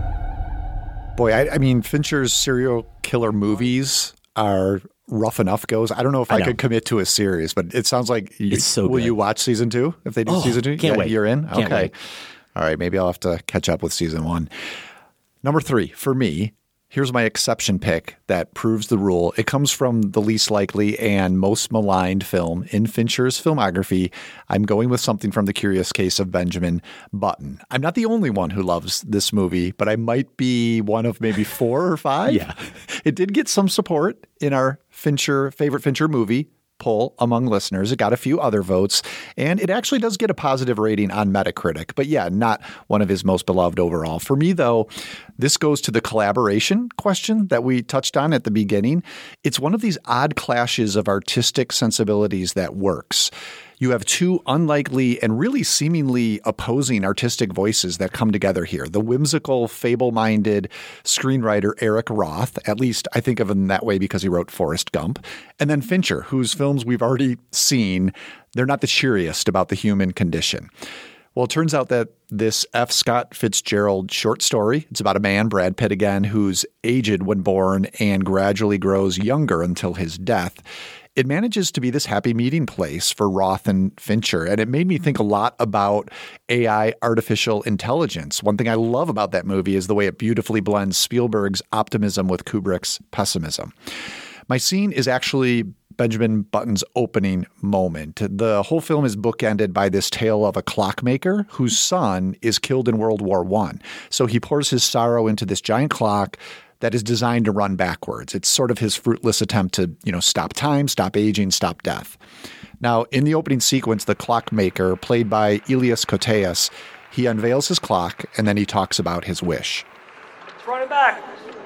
Boy, I, I mean, Fincher's serial killer movies are rough enough goes. I don't know if I, I could commit to a series, but it sounds like you, it's so will good. you watch season two if they do oh, season two? Can't yeah, wait. You're in? Can't okay. Wait. All right. Maybe I'll have to catch up with season one. Number three, for me, here's my exception pick that proves the rule. It comes from the least likely and most maligned film in Fincher's filmography. I'm going with something from The Curious Case of Benjamin Button. I'm not the only one who loves this movie, but I might be one of maybe four or five. Yeah. It did get some support in our Fincher favorite Fincher movie poll among listeners. It got a few other votes, and it actually does get a positive rating on Metacritic. But yeah, not one of his most beloved overall. For me, though, this goes to the collaboration question that we touched on at the beginning. It's one of these odd clashes of artistic sensibilities that works. You have two unlikely and really seemingly opposing artistic voices that come together here. The whimsical, fable-minded screenwriter Eric Roth, at least I think of him that way because he wrote Forrest Gump, and then Fincher, whose films we've already seen. They're not the cheeriest about the human condition. Well, it turns out that this F. Scott Fitzgerald short story, it's about a man, Brad Pitt again, who's aged when born and gradually grows younger until his death. It manages to be this happy meeting place for Roth and Fincher, and it made me think a lot about A I, artificial intelligence. One thing I love about that movie is the way it beautifully blends Spielberg's optimism with Kubrick's pessimism. My scene is actually Benjamin Button's opening moment. The whole film is bookended by this tale of a clockmaker whose son is killed in World War One. So he pours his sorrow into this giant clock that is designed to run backwards. It's sort of his fruitless attempt to, you know, stop time, stop aging, stop death. Now, in the opening sequence, the clockmaker, played by Elias Koteas, he unveils his clock and then he talks about his wish. It's running back.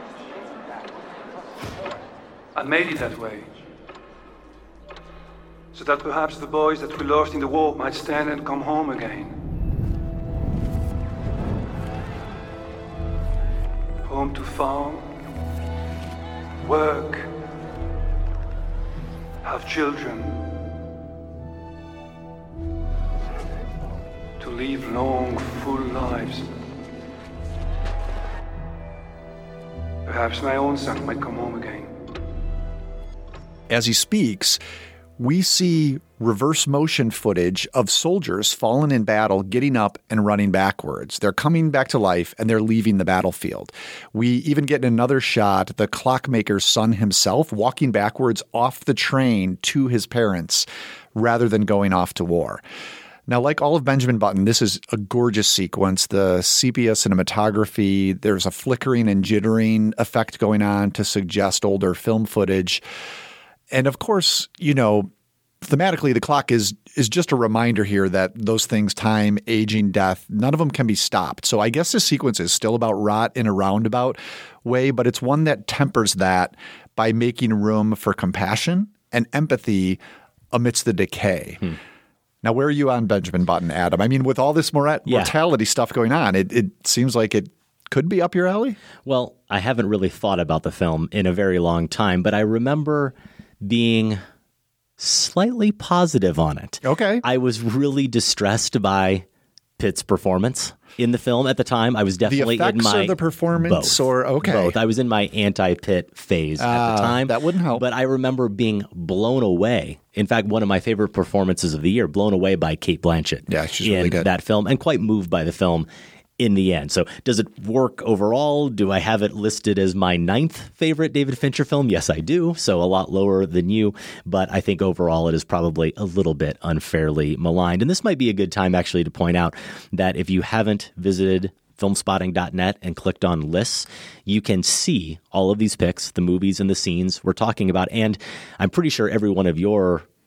I made it that way, so that perhaps the boys that we lost in the war might stand and come home again. Home to farm, work, have children, to live long, full lives. Perhaps my own son might come home again. As he speaks, we see reverse motion footage of soldiers fallen in battle, getting up and running backwards. They're coming back to life and they're leaving the battlefield. We even get in another shot, the clockmaker's son himself walking backwards off the train to his parents rather than going off to war. Now, like all of Benjamin Button, this is a gorgeous sequence. The sepia cinematography, there's a flickering and jittering effect going on to suggest older film footage. And of course, you know, thematically, the clock is is just a reminder here that those things, time, aging, death, none of them can be stopped. So I guess this sequence is still about rot in a roundabout way, but it's one that tempers that by making room for compassion and empathy amidst the decay. Hmm. Now, where are you on Benjamin Button, Adam? I mean, with all this mor- yeah. mortality stuff going on, it, it seems like it could be up your alley? Well, I haven't really thought about the film in a very long time, but I remember being slightly positive on it. Okay. I was really distressed by Pitt's performance in the film at the time. I was definitely the effects in my or the performance both, or okay. Both. I was in my anti-Pitt phase uh, at the time. That wouldn't help. But I remember being blown away. In fact, one of my favorite performances of the year, blown away by Cate Blanchett. Yeah, she's in really good. That film, and quite moved by the film in the end. So does it work overall? Do I have it listed as my ninth favorite David Fincher film? Yes, I do. So a lot lower than you. But I think overall it is probably a little bit unfairly maligned. And this might be a good time actually to point out that if you haven't visited filmspotting dot net and clicked on lists, you can see all of these picks, the movies and the scenes we're talking about. And I'm pretty sure every one of your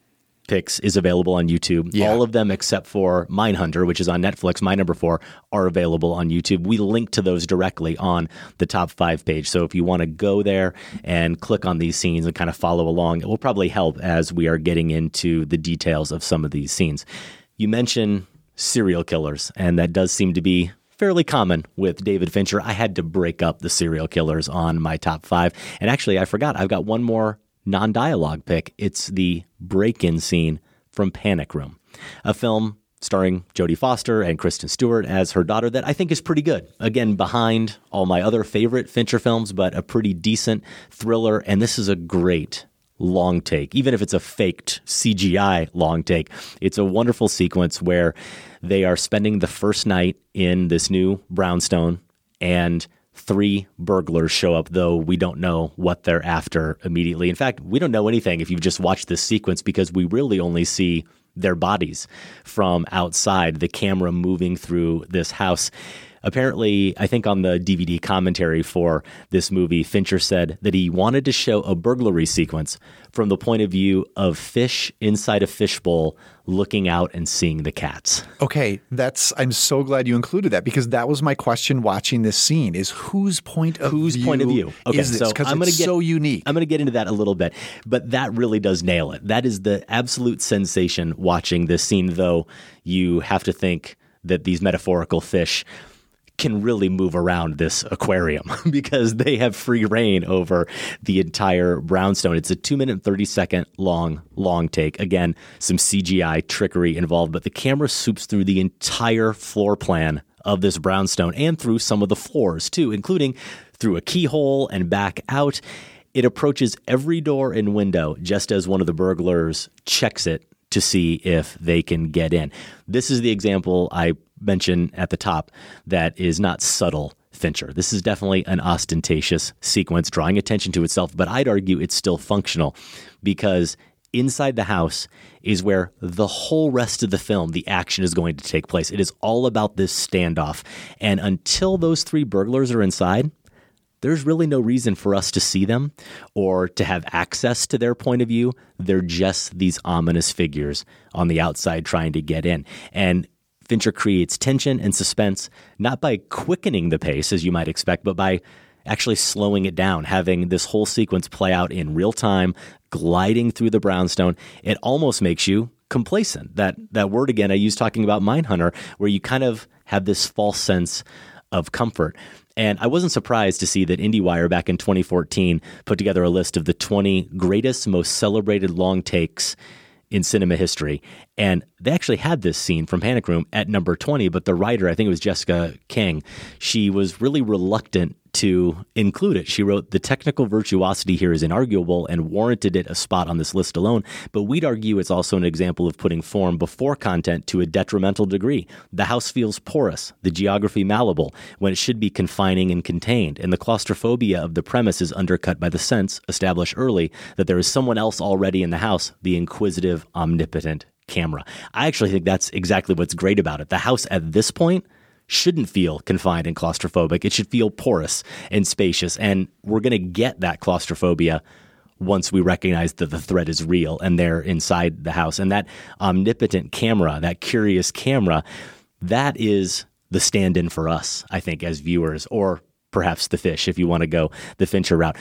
picks is available on YouTube. Yeah. All of them except for Mindhunter, which is on Netflix, my number four, are available on YouTube. We link to those directly on the top five page. So if you want to go there and click on these scenes and kind of follow along, it will probably help as we are getting into the details of some of these scenes. You mentioned serial killers, and that does seem to be fairly common with David Fincher. I had to break up the serial killers on my top five. And actually, I forgot. I've got one more non-dialogue pick. It's the break-in scene from Panic Room, a film starring Jodie Foster and Kristen Stewart as her daughter that I think is pretty good. Again, behind all my other favorite Fincher films, but a pretty decent thriller. And this is a great long take. Even if it's a faked C G I long take, it's a wonderful sequence where they are spending the first night in this new brownstone, and three burglars show up, though we don't know what they're after immediately. In fact, we don't know anything if you've just watched this sequence because we really only see their bodies from outside, the camera moving through this house. Apparently, I think on the D V D commentary for this movie, Fincher said that he wanted to show a burglary sequence from the point of view of fish inside a fishbowl looking out and seeing the cats. Okay, that's I'm so glad you included that because that was my question watching this scene is whose point of whose view point of view okay, is this? So Because I'm it's gonna get, so unique. I'm going to get into that a little bit, but that really does nail it. That is the absolute sensation watching this scene, though you have to think that these metaphorical fish can really move around this aquarium because they have free reign over the entire brownstone. It's a two minute and thirty second long, long take. Again, some C G I trickery involved, but the camera swoops through the entire floor plan of this brownstone and through some of the floors too, including through a keyhole and back out. It approaches every door and window just as one of the burglars checks it to see if they can get in. This is the example I mentioned at the top that is not subtle Fincher. This is definitely an ostentatious sequence drawing attention to itself, but I'd argue it's still functional because inside the house is where the whole rest of the film, the action is going to take place. It is all about this standoff. And until those three burglars are inside, there's really no reason for us to see them or to have access to their point of view. They're just these ominous figures on the outside trying to get in. And Fincher creates tension and suspense, not by quickening the pace, as you might expect, but by actually slowing it down, having this whole sequence play out in real time, gliding through the brownstone. It almost makes you complacent. That that word again I used talking about Mindhunter, where you kind of have this false sense of comfort. And I wasn't surprised to see that IndieWire back in twenty fourteen put together a list of the twenty greatest, most celebrated long takes in cinema history. And they actually had this scene from Panic Room at number twenty, but the writer, I think it was Jessica King, she was really reluctant to include it. She wrote, "The technical virtuosity here is inarguable and warranted it a spot on this list alone, but we'd argue it's also an example of putting form before content to a detrimental degree. The house feels porous, the geography malleable, when it should be confining and contained, and the claustrophobia of the premise is undercut by the sense, established early, that there is someone else already in the house, the inquisitive, omnipotent camera." I actually think that's exactly what's great about it. The house at this point shouldn't feel confined and claustrophobic. It should feel porous and spacious. And we're going to get that claustrophobia once we recognize that the threat is real and they're inside the house. And that omnipotent camera, that curious camera, that is the stand-in for us, I think, as viewers, or perhaps the fish, if you want to go the Fincher route.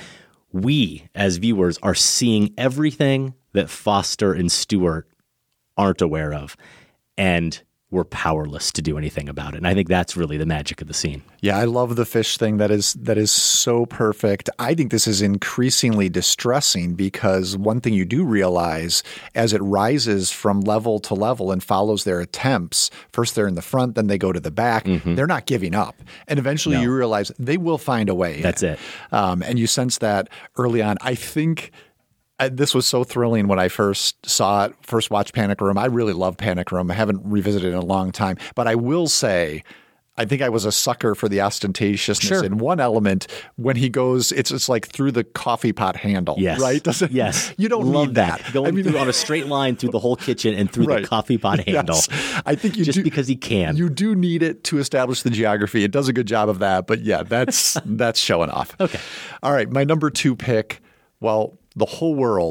We, as viewers, are seeing everything that Foster and Stewart aren't aware of. And we're powerless to do anything about it. And I think that's really the magic of the scene. Yeah, I love the fish thing. That is that is so perfect. I think this is increasingly distressing because one thing you do realize as it rises from level to level and follows their attempts, first they're in the front, then they go to the back, mm-hmm. they're not giving up. And eventually no. you realize they will find a way. That's it. Um, and you sense that early on. I think this was so thrilling when I first saw it, first watched Panic Room. I really love Panic Room. I haven't revisited it in a long time. But I will say, I think I was a sucker for the ostentatiousness sure. in one element when he goes, it's it's like through the coffee pot handle, yes. right? Doesn't, yes. You don't love need that. that. Going I mean, through on a straight line through the whole kitchen and through right. the coffee pot handle. Yes. I think you Just do, because he can. You do need it to establish the geography. It does a good job of that. But yeah, that's that's showing off. Okay. All right. My number two pick, well, the whole world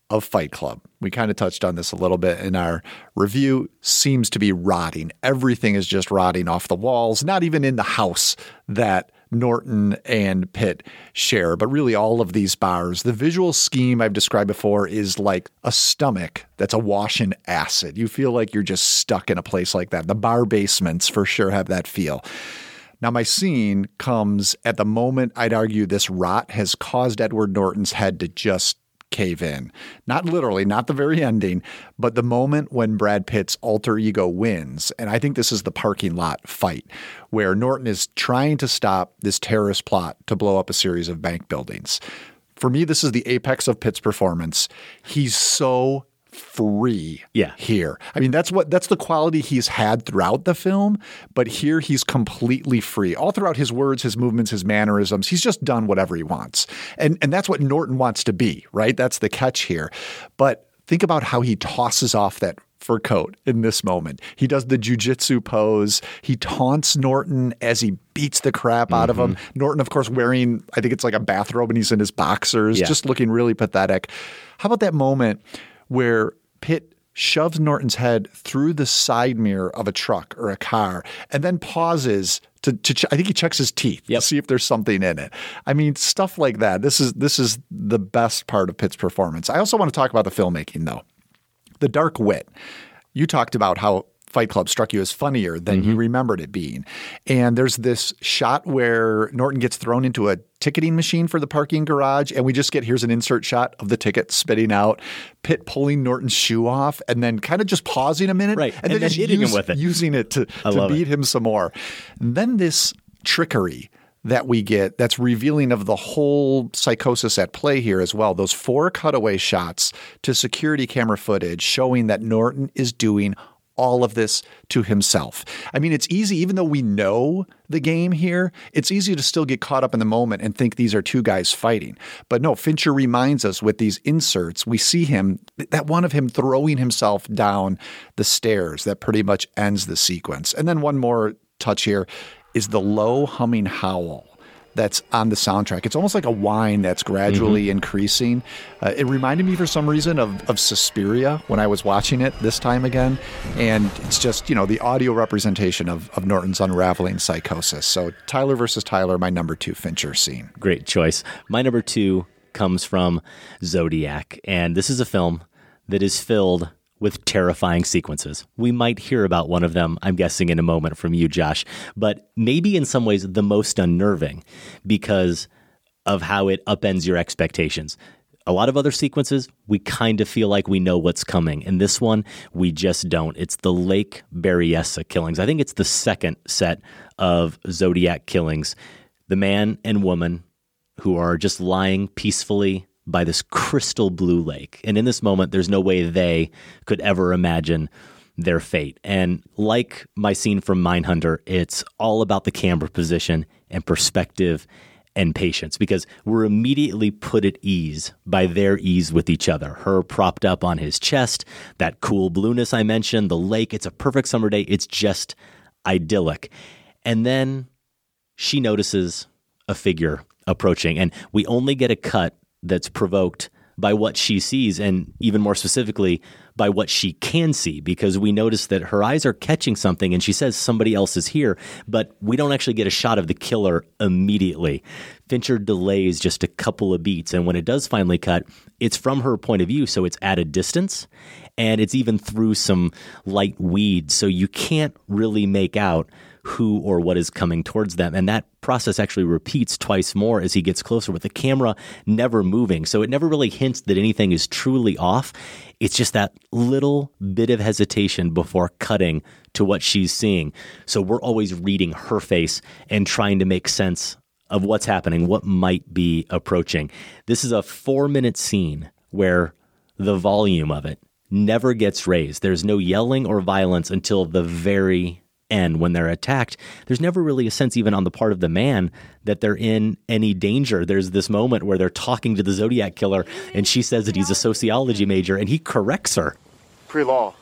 of Fight Club. We kind of touched on this a little bit in our review. Seems to be rotting. Everything is just rotting off the walls, not even in the house that Norton and Pitt share, but really all of these bars. The visual scheme I've described before is like a stomach that's awash in acid. You feel like you're just stuck in a place like that. The bar basements for sure have that feel. Now, my scene comes at the moment I'd argue this rot has caused Edward Norton's head to just cave in. Not literally, not the very ending, but the moment when Brad Pitt's alter ego wins. And I think this is the parking lot fight where Norton is trying to stop this terrorist plot to blow up a series of bank buildings. For me, this is the apex of Pitt's performance. He's so free yeah. here. I mean, that's what that's the quality he's had throughout the film, but here he's completely free. All throughout his words, his movements, his mannerisms, he's just done whatever he wants. And and that's what Norton wants to be, right? That's the catch here. But think about how he tosses off that fur coat in this moment. He does the jujitsu pose. He taunts Norton as he beats the crap out mm-hmm. of him. Norton, of course, wearing, I think it's like a bathrobe and he's in his boxers, yeah. just looking really pathetic. How about that moment where Pitt shoves Norton's head through the side mirror of a truck or a car and then pauses to, to ch- I think he checks his teeth yep. to see if there's something in it. I mean, stuff like that. This is this is the best part of Pitt's performance. I also want to talk about the filmmaking, though. The dark wit. You talked about how Fight Club struck you as funnier than mm-hmm. you remembered it being. And there's this shot where Norton gets thrown into a ticketing machine for the parking garage, and we just get, here's an insert shot of the ticket spitting out, Pitt pulling Norton's shoe off, and then kind of just pausing a minute, right. and, and then, then just hitting use, him with it. using it to, to beat it. him some more. And then this trickery that we get that's revealing of the whole psychosis at play here as well. Those four cutaway shots to security camera footage showing that Norton is doing all of this to himself. I mean, it's easy, even though we know the game here, it's easy to still get caught up in the moment and think these are two guys fighting. But no, Fincher reminds us with these inserts, we see him, that one of him throwing himself down the stairs that pretty much ends the sequence. And then one more touch here is the low humming howl that's on the soundtrack. It's almost like a whine that's gradually mm-hmm. increasing. Uh, it reminded me for some reason of, of Suspiria when I was watching it this time again. And it's just, you know, the audio representation of, of Norton's unraveling psychosis. So Tyler versus Tyler, my number two Fincher scene. Great choice. My number two comes from Zodiac. And this is a film that is filled with terrifying sequences. We might hear about one of them, I'm guessing, in a moment from you, Josh, but maybe in some ways the most unnerving because of how it upends your expectations. A lot of other sequences, we kind of feel like we know what's coming. In this one, we just don't. It's the Lake Berryessa killings. I think it's the second set of Zodiac killings. The man and woman who are just lying peacefully by this crystal blue lake. And in this moment, there's no way they could ever imagine their fate. And like my scene from Mindhunter, it's all about the camera position and perspective and patience because we're immediately put at ease by their ease with each other. Her propped up on his chest, that cool blueness I mentioned, the lake, it's a perfect summer day. It's just idyllic. And then she notices a figure approaching, and we only get a cut that's provoked by what she sees, and even more specifically, by what she can see, because we notice that her eyes are catching something, and she says somebody else is here, but we don't actually get a shot of the killer immediately. Fincher delays just a couple of beats, and when it does finally cut, it's from her point of view, so it's at a distance, and it's even through some light weeds, so you can't really make out who or what is coming towards them. And that process actually repeats twice more as he gets closer with the camera never moving. So it never really hints that anything is truly off. It's just that little bit of hesitation before cutting to what she's seeing. So we're always reading her face and trying to make sense of what's happening, what might be approaching. This is a four-minute scene where the volume of it never gets raised. There's no yelling or violence until the very end when they're attacked. There's never really a sense, even on the part of the man, that they're in any danger. There's this moment where they're talking to the Zodiac killer, and she says that he's a sociology major, and he corrects her. Pre-law.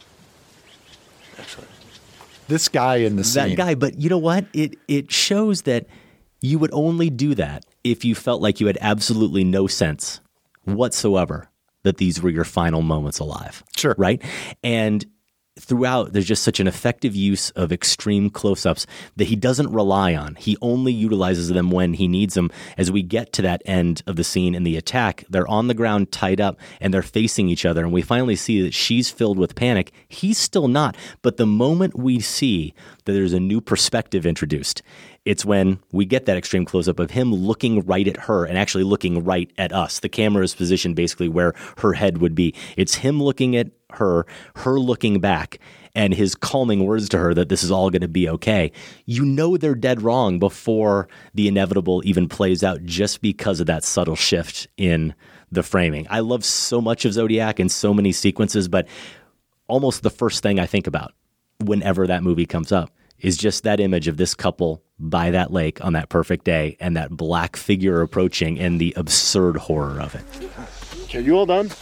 Excellent. This guy in the scene. That guy, but you know what? It it shows that you would only do that if you felt like you had absolutely no sense whatsoever that these were your final moments alive. Sure. Right? And throughout, there's just such an effective use of extreme close-ups that he doesn't rely on. He only utilizes them when he needs them. As we get to that end of the scene in the attack, they're on the ground tied up and they're facing each other. And we finally see that she's filled with panic. He's still not. But the moment we see that there's a new perspective introduced, it's when we get that extreme close-up of him looking right at her and actually looking right at us. The camera is positioned basically where her head would be. It's him looking at her, her looking back, and his calming words to her that this is all going to be okay. You know they're dead wrong before the inevitable even plays out just because of that subtle shift in the framing. I love so much of Zodiac and so many sequences, but almost the first thing I think about whenever that movie comes up is just that image of this couple by that lake on that perfect day and that black figure approaching and the absurd horror of it. Okay, you all done?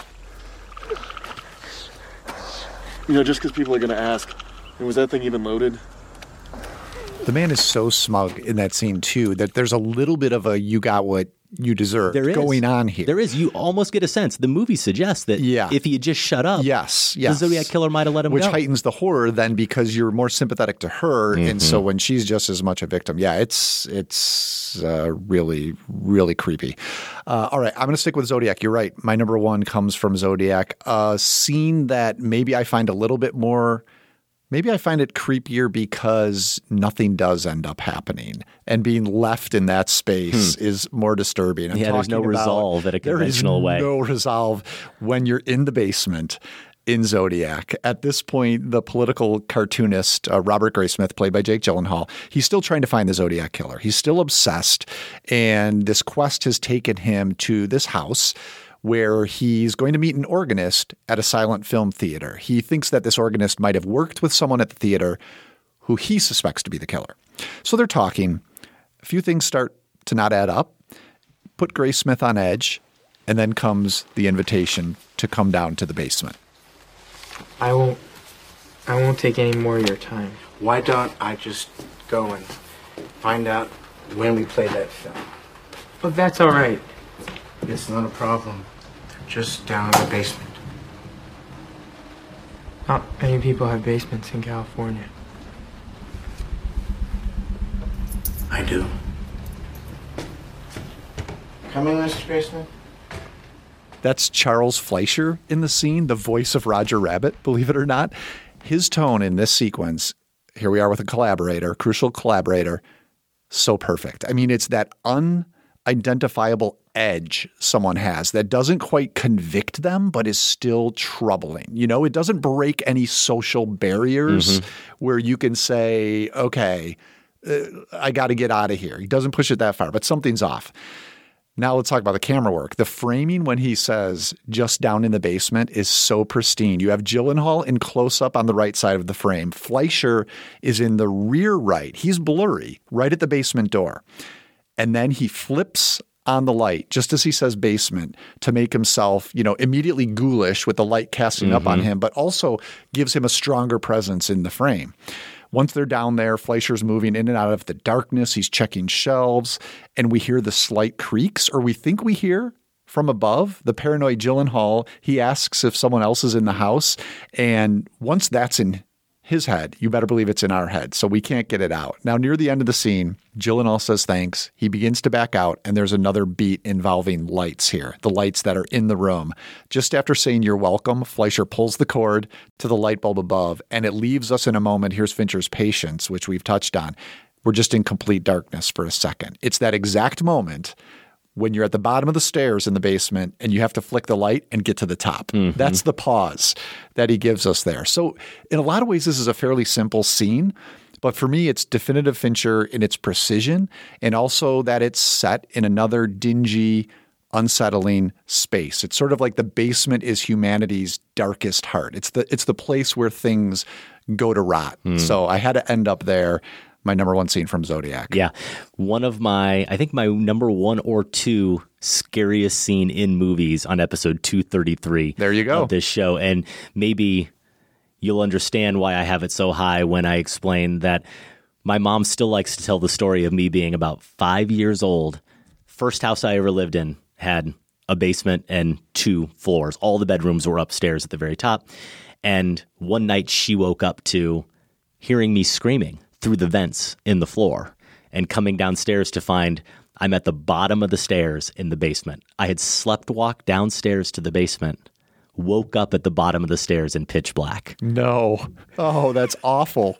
You know, just because people are going to ask, and was that thing even loaded? The man is so smug in that scene, too, that there's a little bit of a you got what you deserve there is. going on here. There is. You almost get a sense. The movie suggests that yeah. if he had just shut up, yes, yes. the Zodiac Killer might have let him Which go. Which heightens the horror then because you're more sympathetic to her. Mm-hmm. And so when she's just as much a victim, yeah, it's it's uh, really, really creepy. Uh, all right, I'm going to stick with Zodiac. You're right. My number one comes from Zodiac. A scene that maybe I find a little bit more – maybe I find it creepier because nothing does end up happening, and being left in that space hmm. is more disturbing. I'm yeah, there's no about, resolve at a conventional way. There is no resolve when you're in the basement in Zodiac. At this point, the political cartoonist uh, Robert Graysmith, played by Jake Gyllenhaal, he's still trying to find the Zodiac Killer. He's still obsessed, and this quest has taken him to this house where he's going to meet an organist at a silent film theater. He thinks that this organist might have worked with someone at the theater who he suspects to be the killer. So they're talking. A few things start to not add up, put Graysmith on edge, and then comes the invitation to come down to the basement. I won't, I won't take any more of your time. Why don't I just go and find out when we play that film? Well, that's all right. It's not a problem. They're just down in the basement. Not many people have basements in California. I do. Come in, Mister Graysmith. That's Charles Fleischer in the scene, the voice of Roger Rabbit, believe it or not. His tone in this sequence, here we are with a collaborator, crucial collaborator, so perfect. I mean, it's that unidentifiable edge someone has that doesn't quite convict them, but is still troubling. You know, it doesn't break any social barriers mm-hmm. where you can say, okay, uh, I got to get out of here. He doesn't push it that far, but something's off. Now let's talk about the camera work. The framing when he says just down in the basement is so pristine. You have Gyllenhaal in close-up on the right side of the frame. Fleischer is in the rear right. He's blurry, right at the basement door. And then he flips on the light, just as he says basement, to make himself, you know, immediately ghoulish with the light casting mm-hmm. up on him, but also gives him a stronger presence in the frame. Once they're down there, Fleischer's moving in and out of the darkness. He's checking shelves, and we hear the slight creaks, or we think we hear from above. The paranoid Gyllenhaal, he asks if someone else is in the house, and once that's in his head, you better believe it's in our head, so we can't get it out. Now, near the end of the scene, Gyllenhaal says thanks. He begins to back out, and there's another beat involving lights here, the lights that are in the room. Just after saying you're welcome, Fleischer pulls the cord to the light bulb above, and it leaves us in a moment. Here's Fincher's patience, which we've touched on. We're just in complete darkness for a second. It's that exact moment when you're at the bottom of the stairs in the basement and you have to flick the light and get to the top. Mm-hmm. That's the pause that he gives us there. So in a lot of ways, this is a fairly simple scene, but for me, it's definitive Fincher in its precision and also that it's set in another dingy, unsettling space. It's sort of like the basement is humanity's darkest heart. It's the, it's the place where things go to rot. Mm. So I had to end up there. My number one scene from Zodiac. Yeah. One of my, I think my number one or two scariest scene in movies on episode two thirty-three. There you go. Of this show. And maybe you'll understand why I have it so high when I explain that my mom still likes to tell the story of me being about five years old. First house I ever lived in had a basement and two floors. All the bedrooms were upstairs at the very top. And one night she woke up to hearing me screaming through the vents in the floor and coming downstairs to find I'm at the bottom of the stairs in the basement. I had slept walked downstairs to the basement, woke up at the bottom of the stairs in pitch black. No. Oh, that's awful.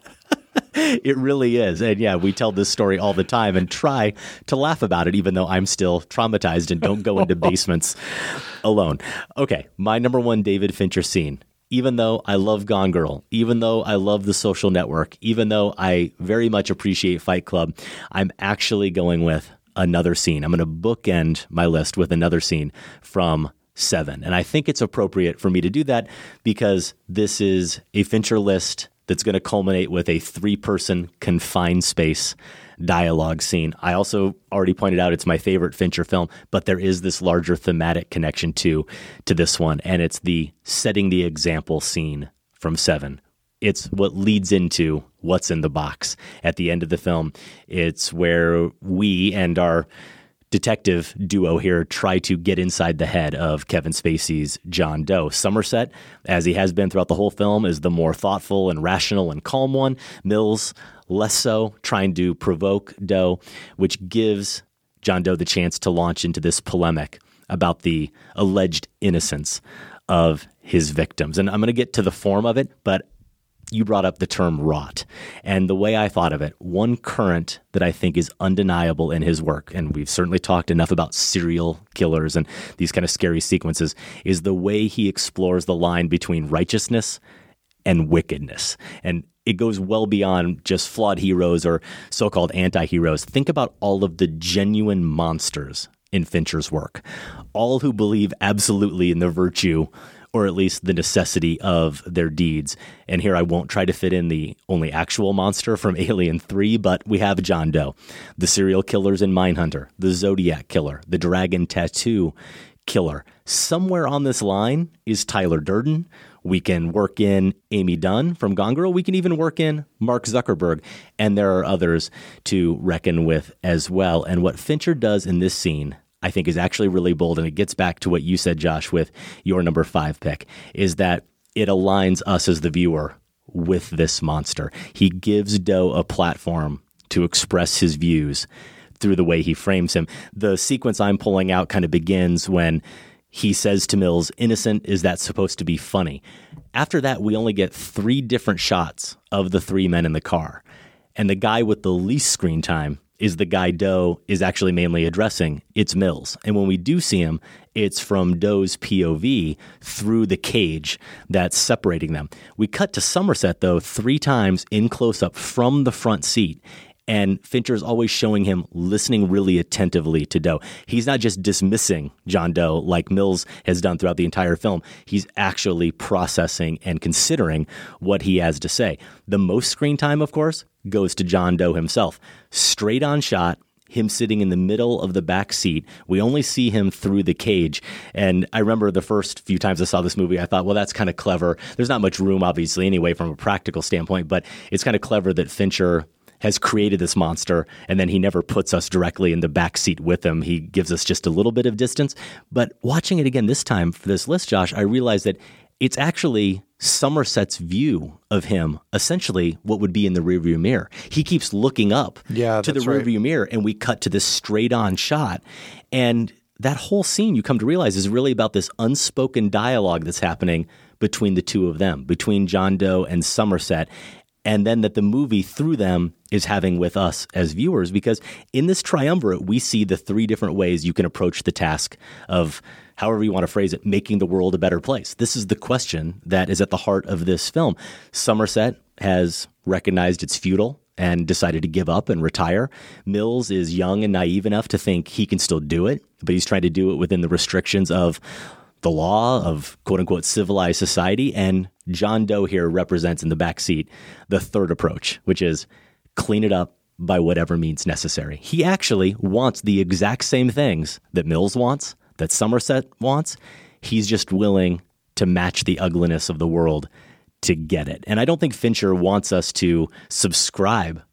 It really is. And yeah, we tell this story all the time and try to laugh about it, even though I'm still traumatized and don't go into basements alone. Okay, my number one David Fincher scene. Even though I love Gone Girl, even though I love The Social Network, even though I very much appreciate Fight Club, I'm actually going with another scene. I'm going to bookend my list with another scene from Seven. And I think it's appropriate for me to do that because this is a Fincher list that's going to culminate with a three-person confined space dialogue scene. I also already pointed out it's my favorite Fincher film, but there is this larger thematic connection too to this one, and it's the setting the example scene from Seven. It's what leads into what's in the box at the end of the film. It's where we and our detective duo here try to get inside the head of Kevin Spacey's John Doe. Somerset, as he has been throughout the whole film, is the more thoughtful and rational and calm one. Mills, less so, trying to provoke Doe, which gives John Doe the chance to launch into this polemic about the alleged innocence of his victims. And I'm going to get to the form of it, but you brought up the term rot. And the way I thought of it, one current that I think is undeniable in his work, and we've certainly talked enough about serial killers and these kind of scary sequences, is the way he explores the line between righteousness and wickedness. And it goes well beyond just flawed heroes or so-called anti-heroes. Think about all of the genuine monsters in Fincher's work, all who believe absolutely in the virtue or at least the necessity of their deeds. And here I won't try to fit in the only actual monster from Alien three, but we have John Doe, the serial killers in Mindhunter, the Zodiac killer, the Dragon Tattoo killer. Somewhere on this line is Tyler Durden. We can work in Amy Dunn from Gone Girl. We can even work in Mark Zuckerberg. And there are others to reckon with as well. And what Fincher does in this scene, I think, is actually really bold, and it gets back to what you said, Josh, with your number five pick, is that it aligns us as the viewer with this monster. He gives Doe a platform to express his views through the way he frames him. The sequence I'm pulling out kind of begins when he says to Mills, "Innocent, is that supposed to be funny?" After that, we only get three different shots of the three men in the car, and the guy with the least screen time is the guy Doe is actually mainly addressing. It's Mills. And when we do see him, it's from Doe's P O V through the cage that's separating them. We cut to Somerset, though, three times in close-up from the front seat. And Fincher's always showing him listening really attentively to Doe. He's not just dismissing John Doe like Mills has done throughout the entire film. He's actually processing and considering what he has to say. The most screen time, of course, goes to John Doe himself. Straight on shot, him sitting in the middle of the back seat. We only see him through the cage. And I remember the first few times I saw this movie, I thought, well, that's kind of clever. There's not much room, obviously, anyway, from a practical standpoint, but it's kind of clever that Fincher has created this monster, and then he never puts us directly in the back seat with him. He gives us just a little bit of distance. But watching it again this time for this list, Josh, I realized that it's actually Somerset's view of him, essentially what would be in the rearview mirror. He keeps looking up yeah, to the right. rearview mirror, and we cut to this straight-on shot. And that whole scene, you come to realize, is really about this unspoken dialogue that's happening between the two of them, between John Doe and Somerset, and then that the movie through them is having with us as viewers, because in this triumvirate, we see the three different ways you can approach the task of, however you want to phrase it, making the world a better place. This is the question that is at the heart of this film. Somerset has recognized it's futile and decided to give up and retire. Mills is young and naive enough to think he can still do it, but he's trying to do it within the restrictions of the law, of quote-unquote civilized society. And John Doe here represents in the backseat the third approach, which is clean it up by whatever means necessary. He actually wants the exact same things that Mills wants, that Somerset wants. He's just willing to match the ugliness of the world to get it. And I don't think Fincher wants us to subscribe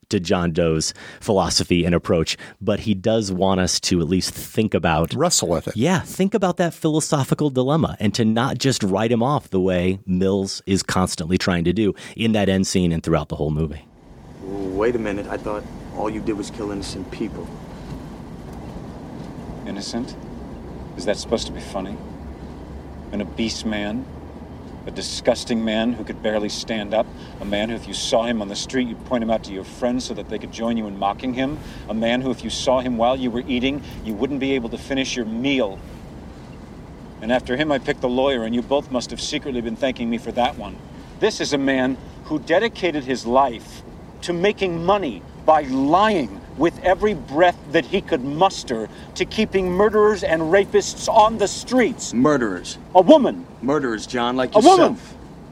to John Doe's philosophy and approach, but he does want us to at least think about... Wrestle with it. Yeah, think about that philosophical dilemma and to not just write him off the way Mills is constantly trying to do in that end scene and throughout the whole movie. Wait a minute. I thought all you did was kill innocent people. Innocent? Is that supposed to be funny? An obese man? A disgusting man who could barely stand up? A man who, if you saw him on the street, you'd point him out to your friends so that they could join you in mocking him? A man who, if you saw him while you were eating, you wouldn't be able to finish your meal? And after him, I picked the lawyer, and you both must have secretly been thanking me for that one. This is a man who dedicated his life to making money by lying with every breath that he could muster, to keeping murderers and rapists on the streets. Murderers. A woman. Murderers, John, like A yourself. woman.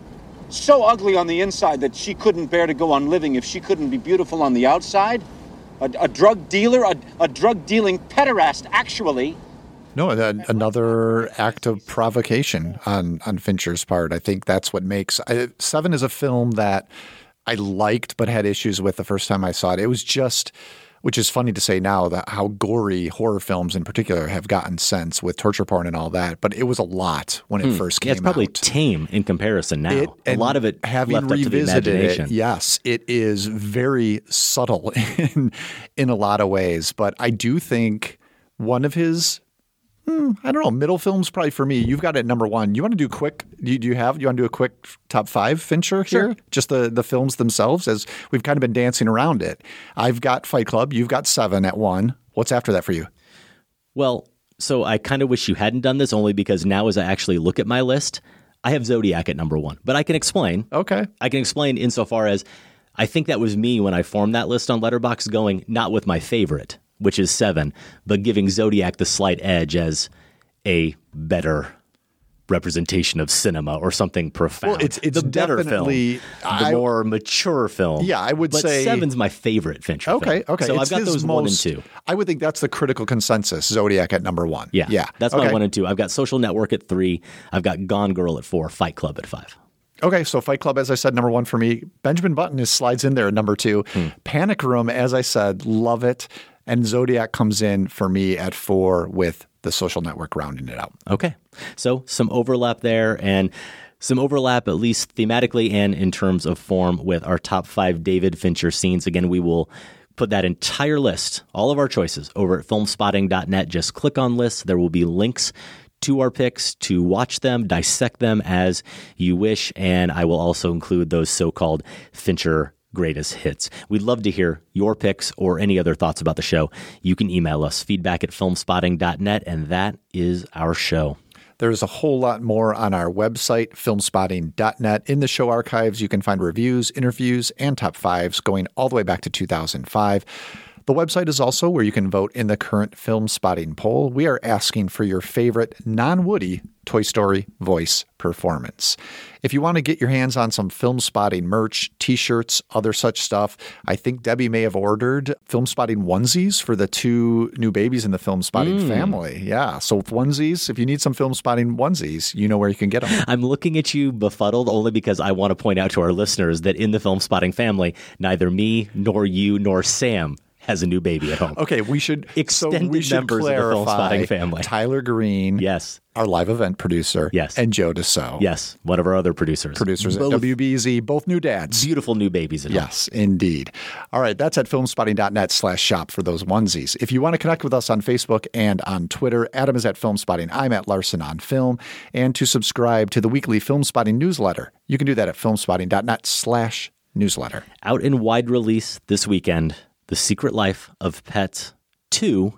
So ugly on the inside that she couldn't bear to go on living if she couldn't be beautiful on the outside. A, a drug dealer, a, a drug-dealing pederast, actually. No, a, another act of provocation on, on Fincher's part. I think that's what makes I, Seven is a film that I liked but had issues with the first time I saw it. It was just, which is funny to say now, that how gory horror films in particular have gotten since with torture porn and all that. But it was a lot when it Hmm. first came Yeah, it's probably out. tame in comparison now. It- a and lot of it having left up to the revisited imagination. it, yes, it is very subtle in in a lot of ways. But I do think one of his, hmm, I don't know, middle films probably for me. You've got it at number one. You want to do quick? Do you, do you have? You want to do a quick top five Fincher here? Sure. Just the the films themselves, as we've kind of been dancing around it. I've got Fight Club. You've got Seven at one. What's after that for you? Well, so I kind of wish you hadn't done this, only because now as I actually look at my list, I have Zodiac at number one. But I can explain. Okay. I can explain insofar as I think that was me when I formed that list on Letterboxd, going not with my favorite, which is Seven, but giving Zodiac the slight edge as a better representation of cinema or something profound. Well, it's- it's the better film, definitely- the I- more mature film. Yeah, I would but say- Seven's my favorite Fincher Okay, film. okay. So It's I've got his those one and most- two. I would think that's the critical consensus. Zodiac at number one. Yeah, yeah. That's okay. my one and two. I've got Social Network at three. I've got Gone Girl at four. Fight Club at five. Okay, so Fight Club, as I said, number one for me. Benjamin Button is slides in there at number two. Hmm. Panic Room, as I said, love it. And Zodiac comes in for me at four with The Social Network rounding it out. Okay. So some overlap there and some overlap, at least thematically and in terms of form, with our top five David Fincher scenes. Again, we will put that entire list, all of our choices, over at filmspotting dot net. Just click on lists. There will be links to our picks to watch them, dissect them as you wish. And I will also include those so-called Fincher greatest hits. We'd love to hear your picks or any other thoughts about the show. You can email us, feedback at filmspotting dot net, and that is our show. There's a whole lot more on our website, filmspotting dot net. In the show archives, you can find reviews, interviews, and top fives going all the way back to two thousand five. The website is also where you can vote in the current Film Spotting poll. We are asking for your favorite non-Woody Toy Story voice performance. If you want to get your hands on some Film Spotting merch, t-shirts, other such stuff, I think Debbie may have ordered Film Spotting onesies for the two new babies in the Film Spotting Mm. family. Yeah, so onesies, if you need some Film Spotting onesies, you know where you can get them. I'm looking at you befuddled only because I want to point out to our listeners that in the Film Spotting family, neither me nor you nor Sam has a new baby at home. Okay, we should extended so we should members of the Film clarify Spotting family. Tyler Green, yes, our live event producer, yes, and Joe DeSo, yes, one of our other producers, producers both at W B Z, both new dads, beautiful new babies at yes, home. Indeed. All right, that's at filmspotting dot net slash shop for those onesies. If you want to connect with us on Facebook and on Twitter, Adam is at Filmspotting, I'm at Larson on Film, and to subscribe to the weekly Filmspotting newsletter, you can do that at filmspotting dot net slash newsletter. Out in wide release this weekend, The Secret Life of Pets two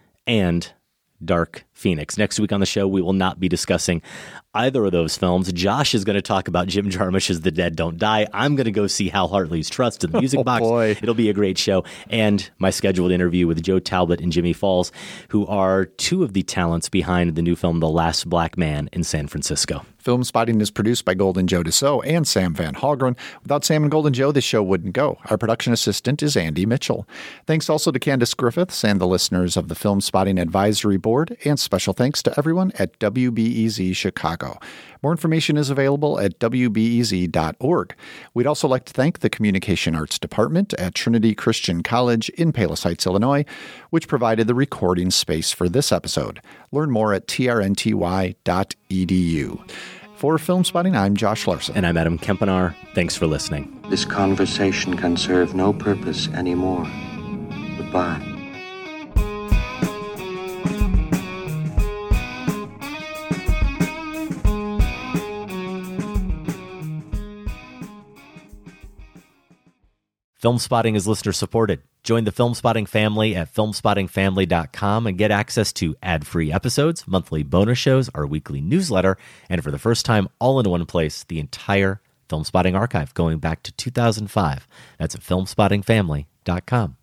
and Dark Phoenix. Next week on the show, we will not be discussing either of those films. Josh is going to talk about Jim Jarmusch's The Dead Don't Die. I'm going to go see Hal Hartley's Trust in the Music Oh, Box. boy. It'll be a great show. And my scheduled interview with Joe Talbot and Jimmy Falls, who are two of the talents behind the new film The Last Black Man in San Francisco. Film Spotting is produced by Golden Joe DeSo and Sam Van Hallgren. Without Sam and Golden Joe, this show wouldn't go. Our production assistant is Andy Mitchell. Thanks also to Candace Griffiths and the listeners of the Film Spotting Advisory Board, and special thanks to everyone at W B E Z Chicago. Chicago. More information is available at w b e z dot org. We'd also like to thank the Communication Arts Department at Trinity Christian College in Palos Heights, Illinois, which provided the recording space for this episode. Learn more at t r n t y dot e d u. For Film Spotting, I'm Josh Larson. And I'm Adam Kempenaar. Thanks for listening. This conversation can serve no purpose anymore. Goodbye. Film Spotting is listener supported. Join the Film Spotting family at film spotting family dot com and get access to ad-free episodes, monthly bonus shows, our weekly newsletter, and for the first time, all in one place, the entire Film Spotting archive going back to two thousand five. That's at film spotting family dot com.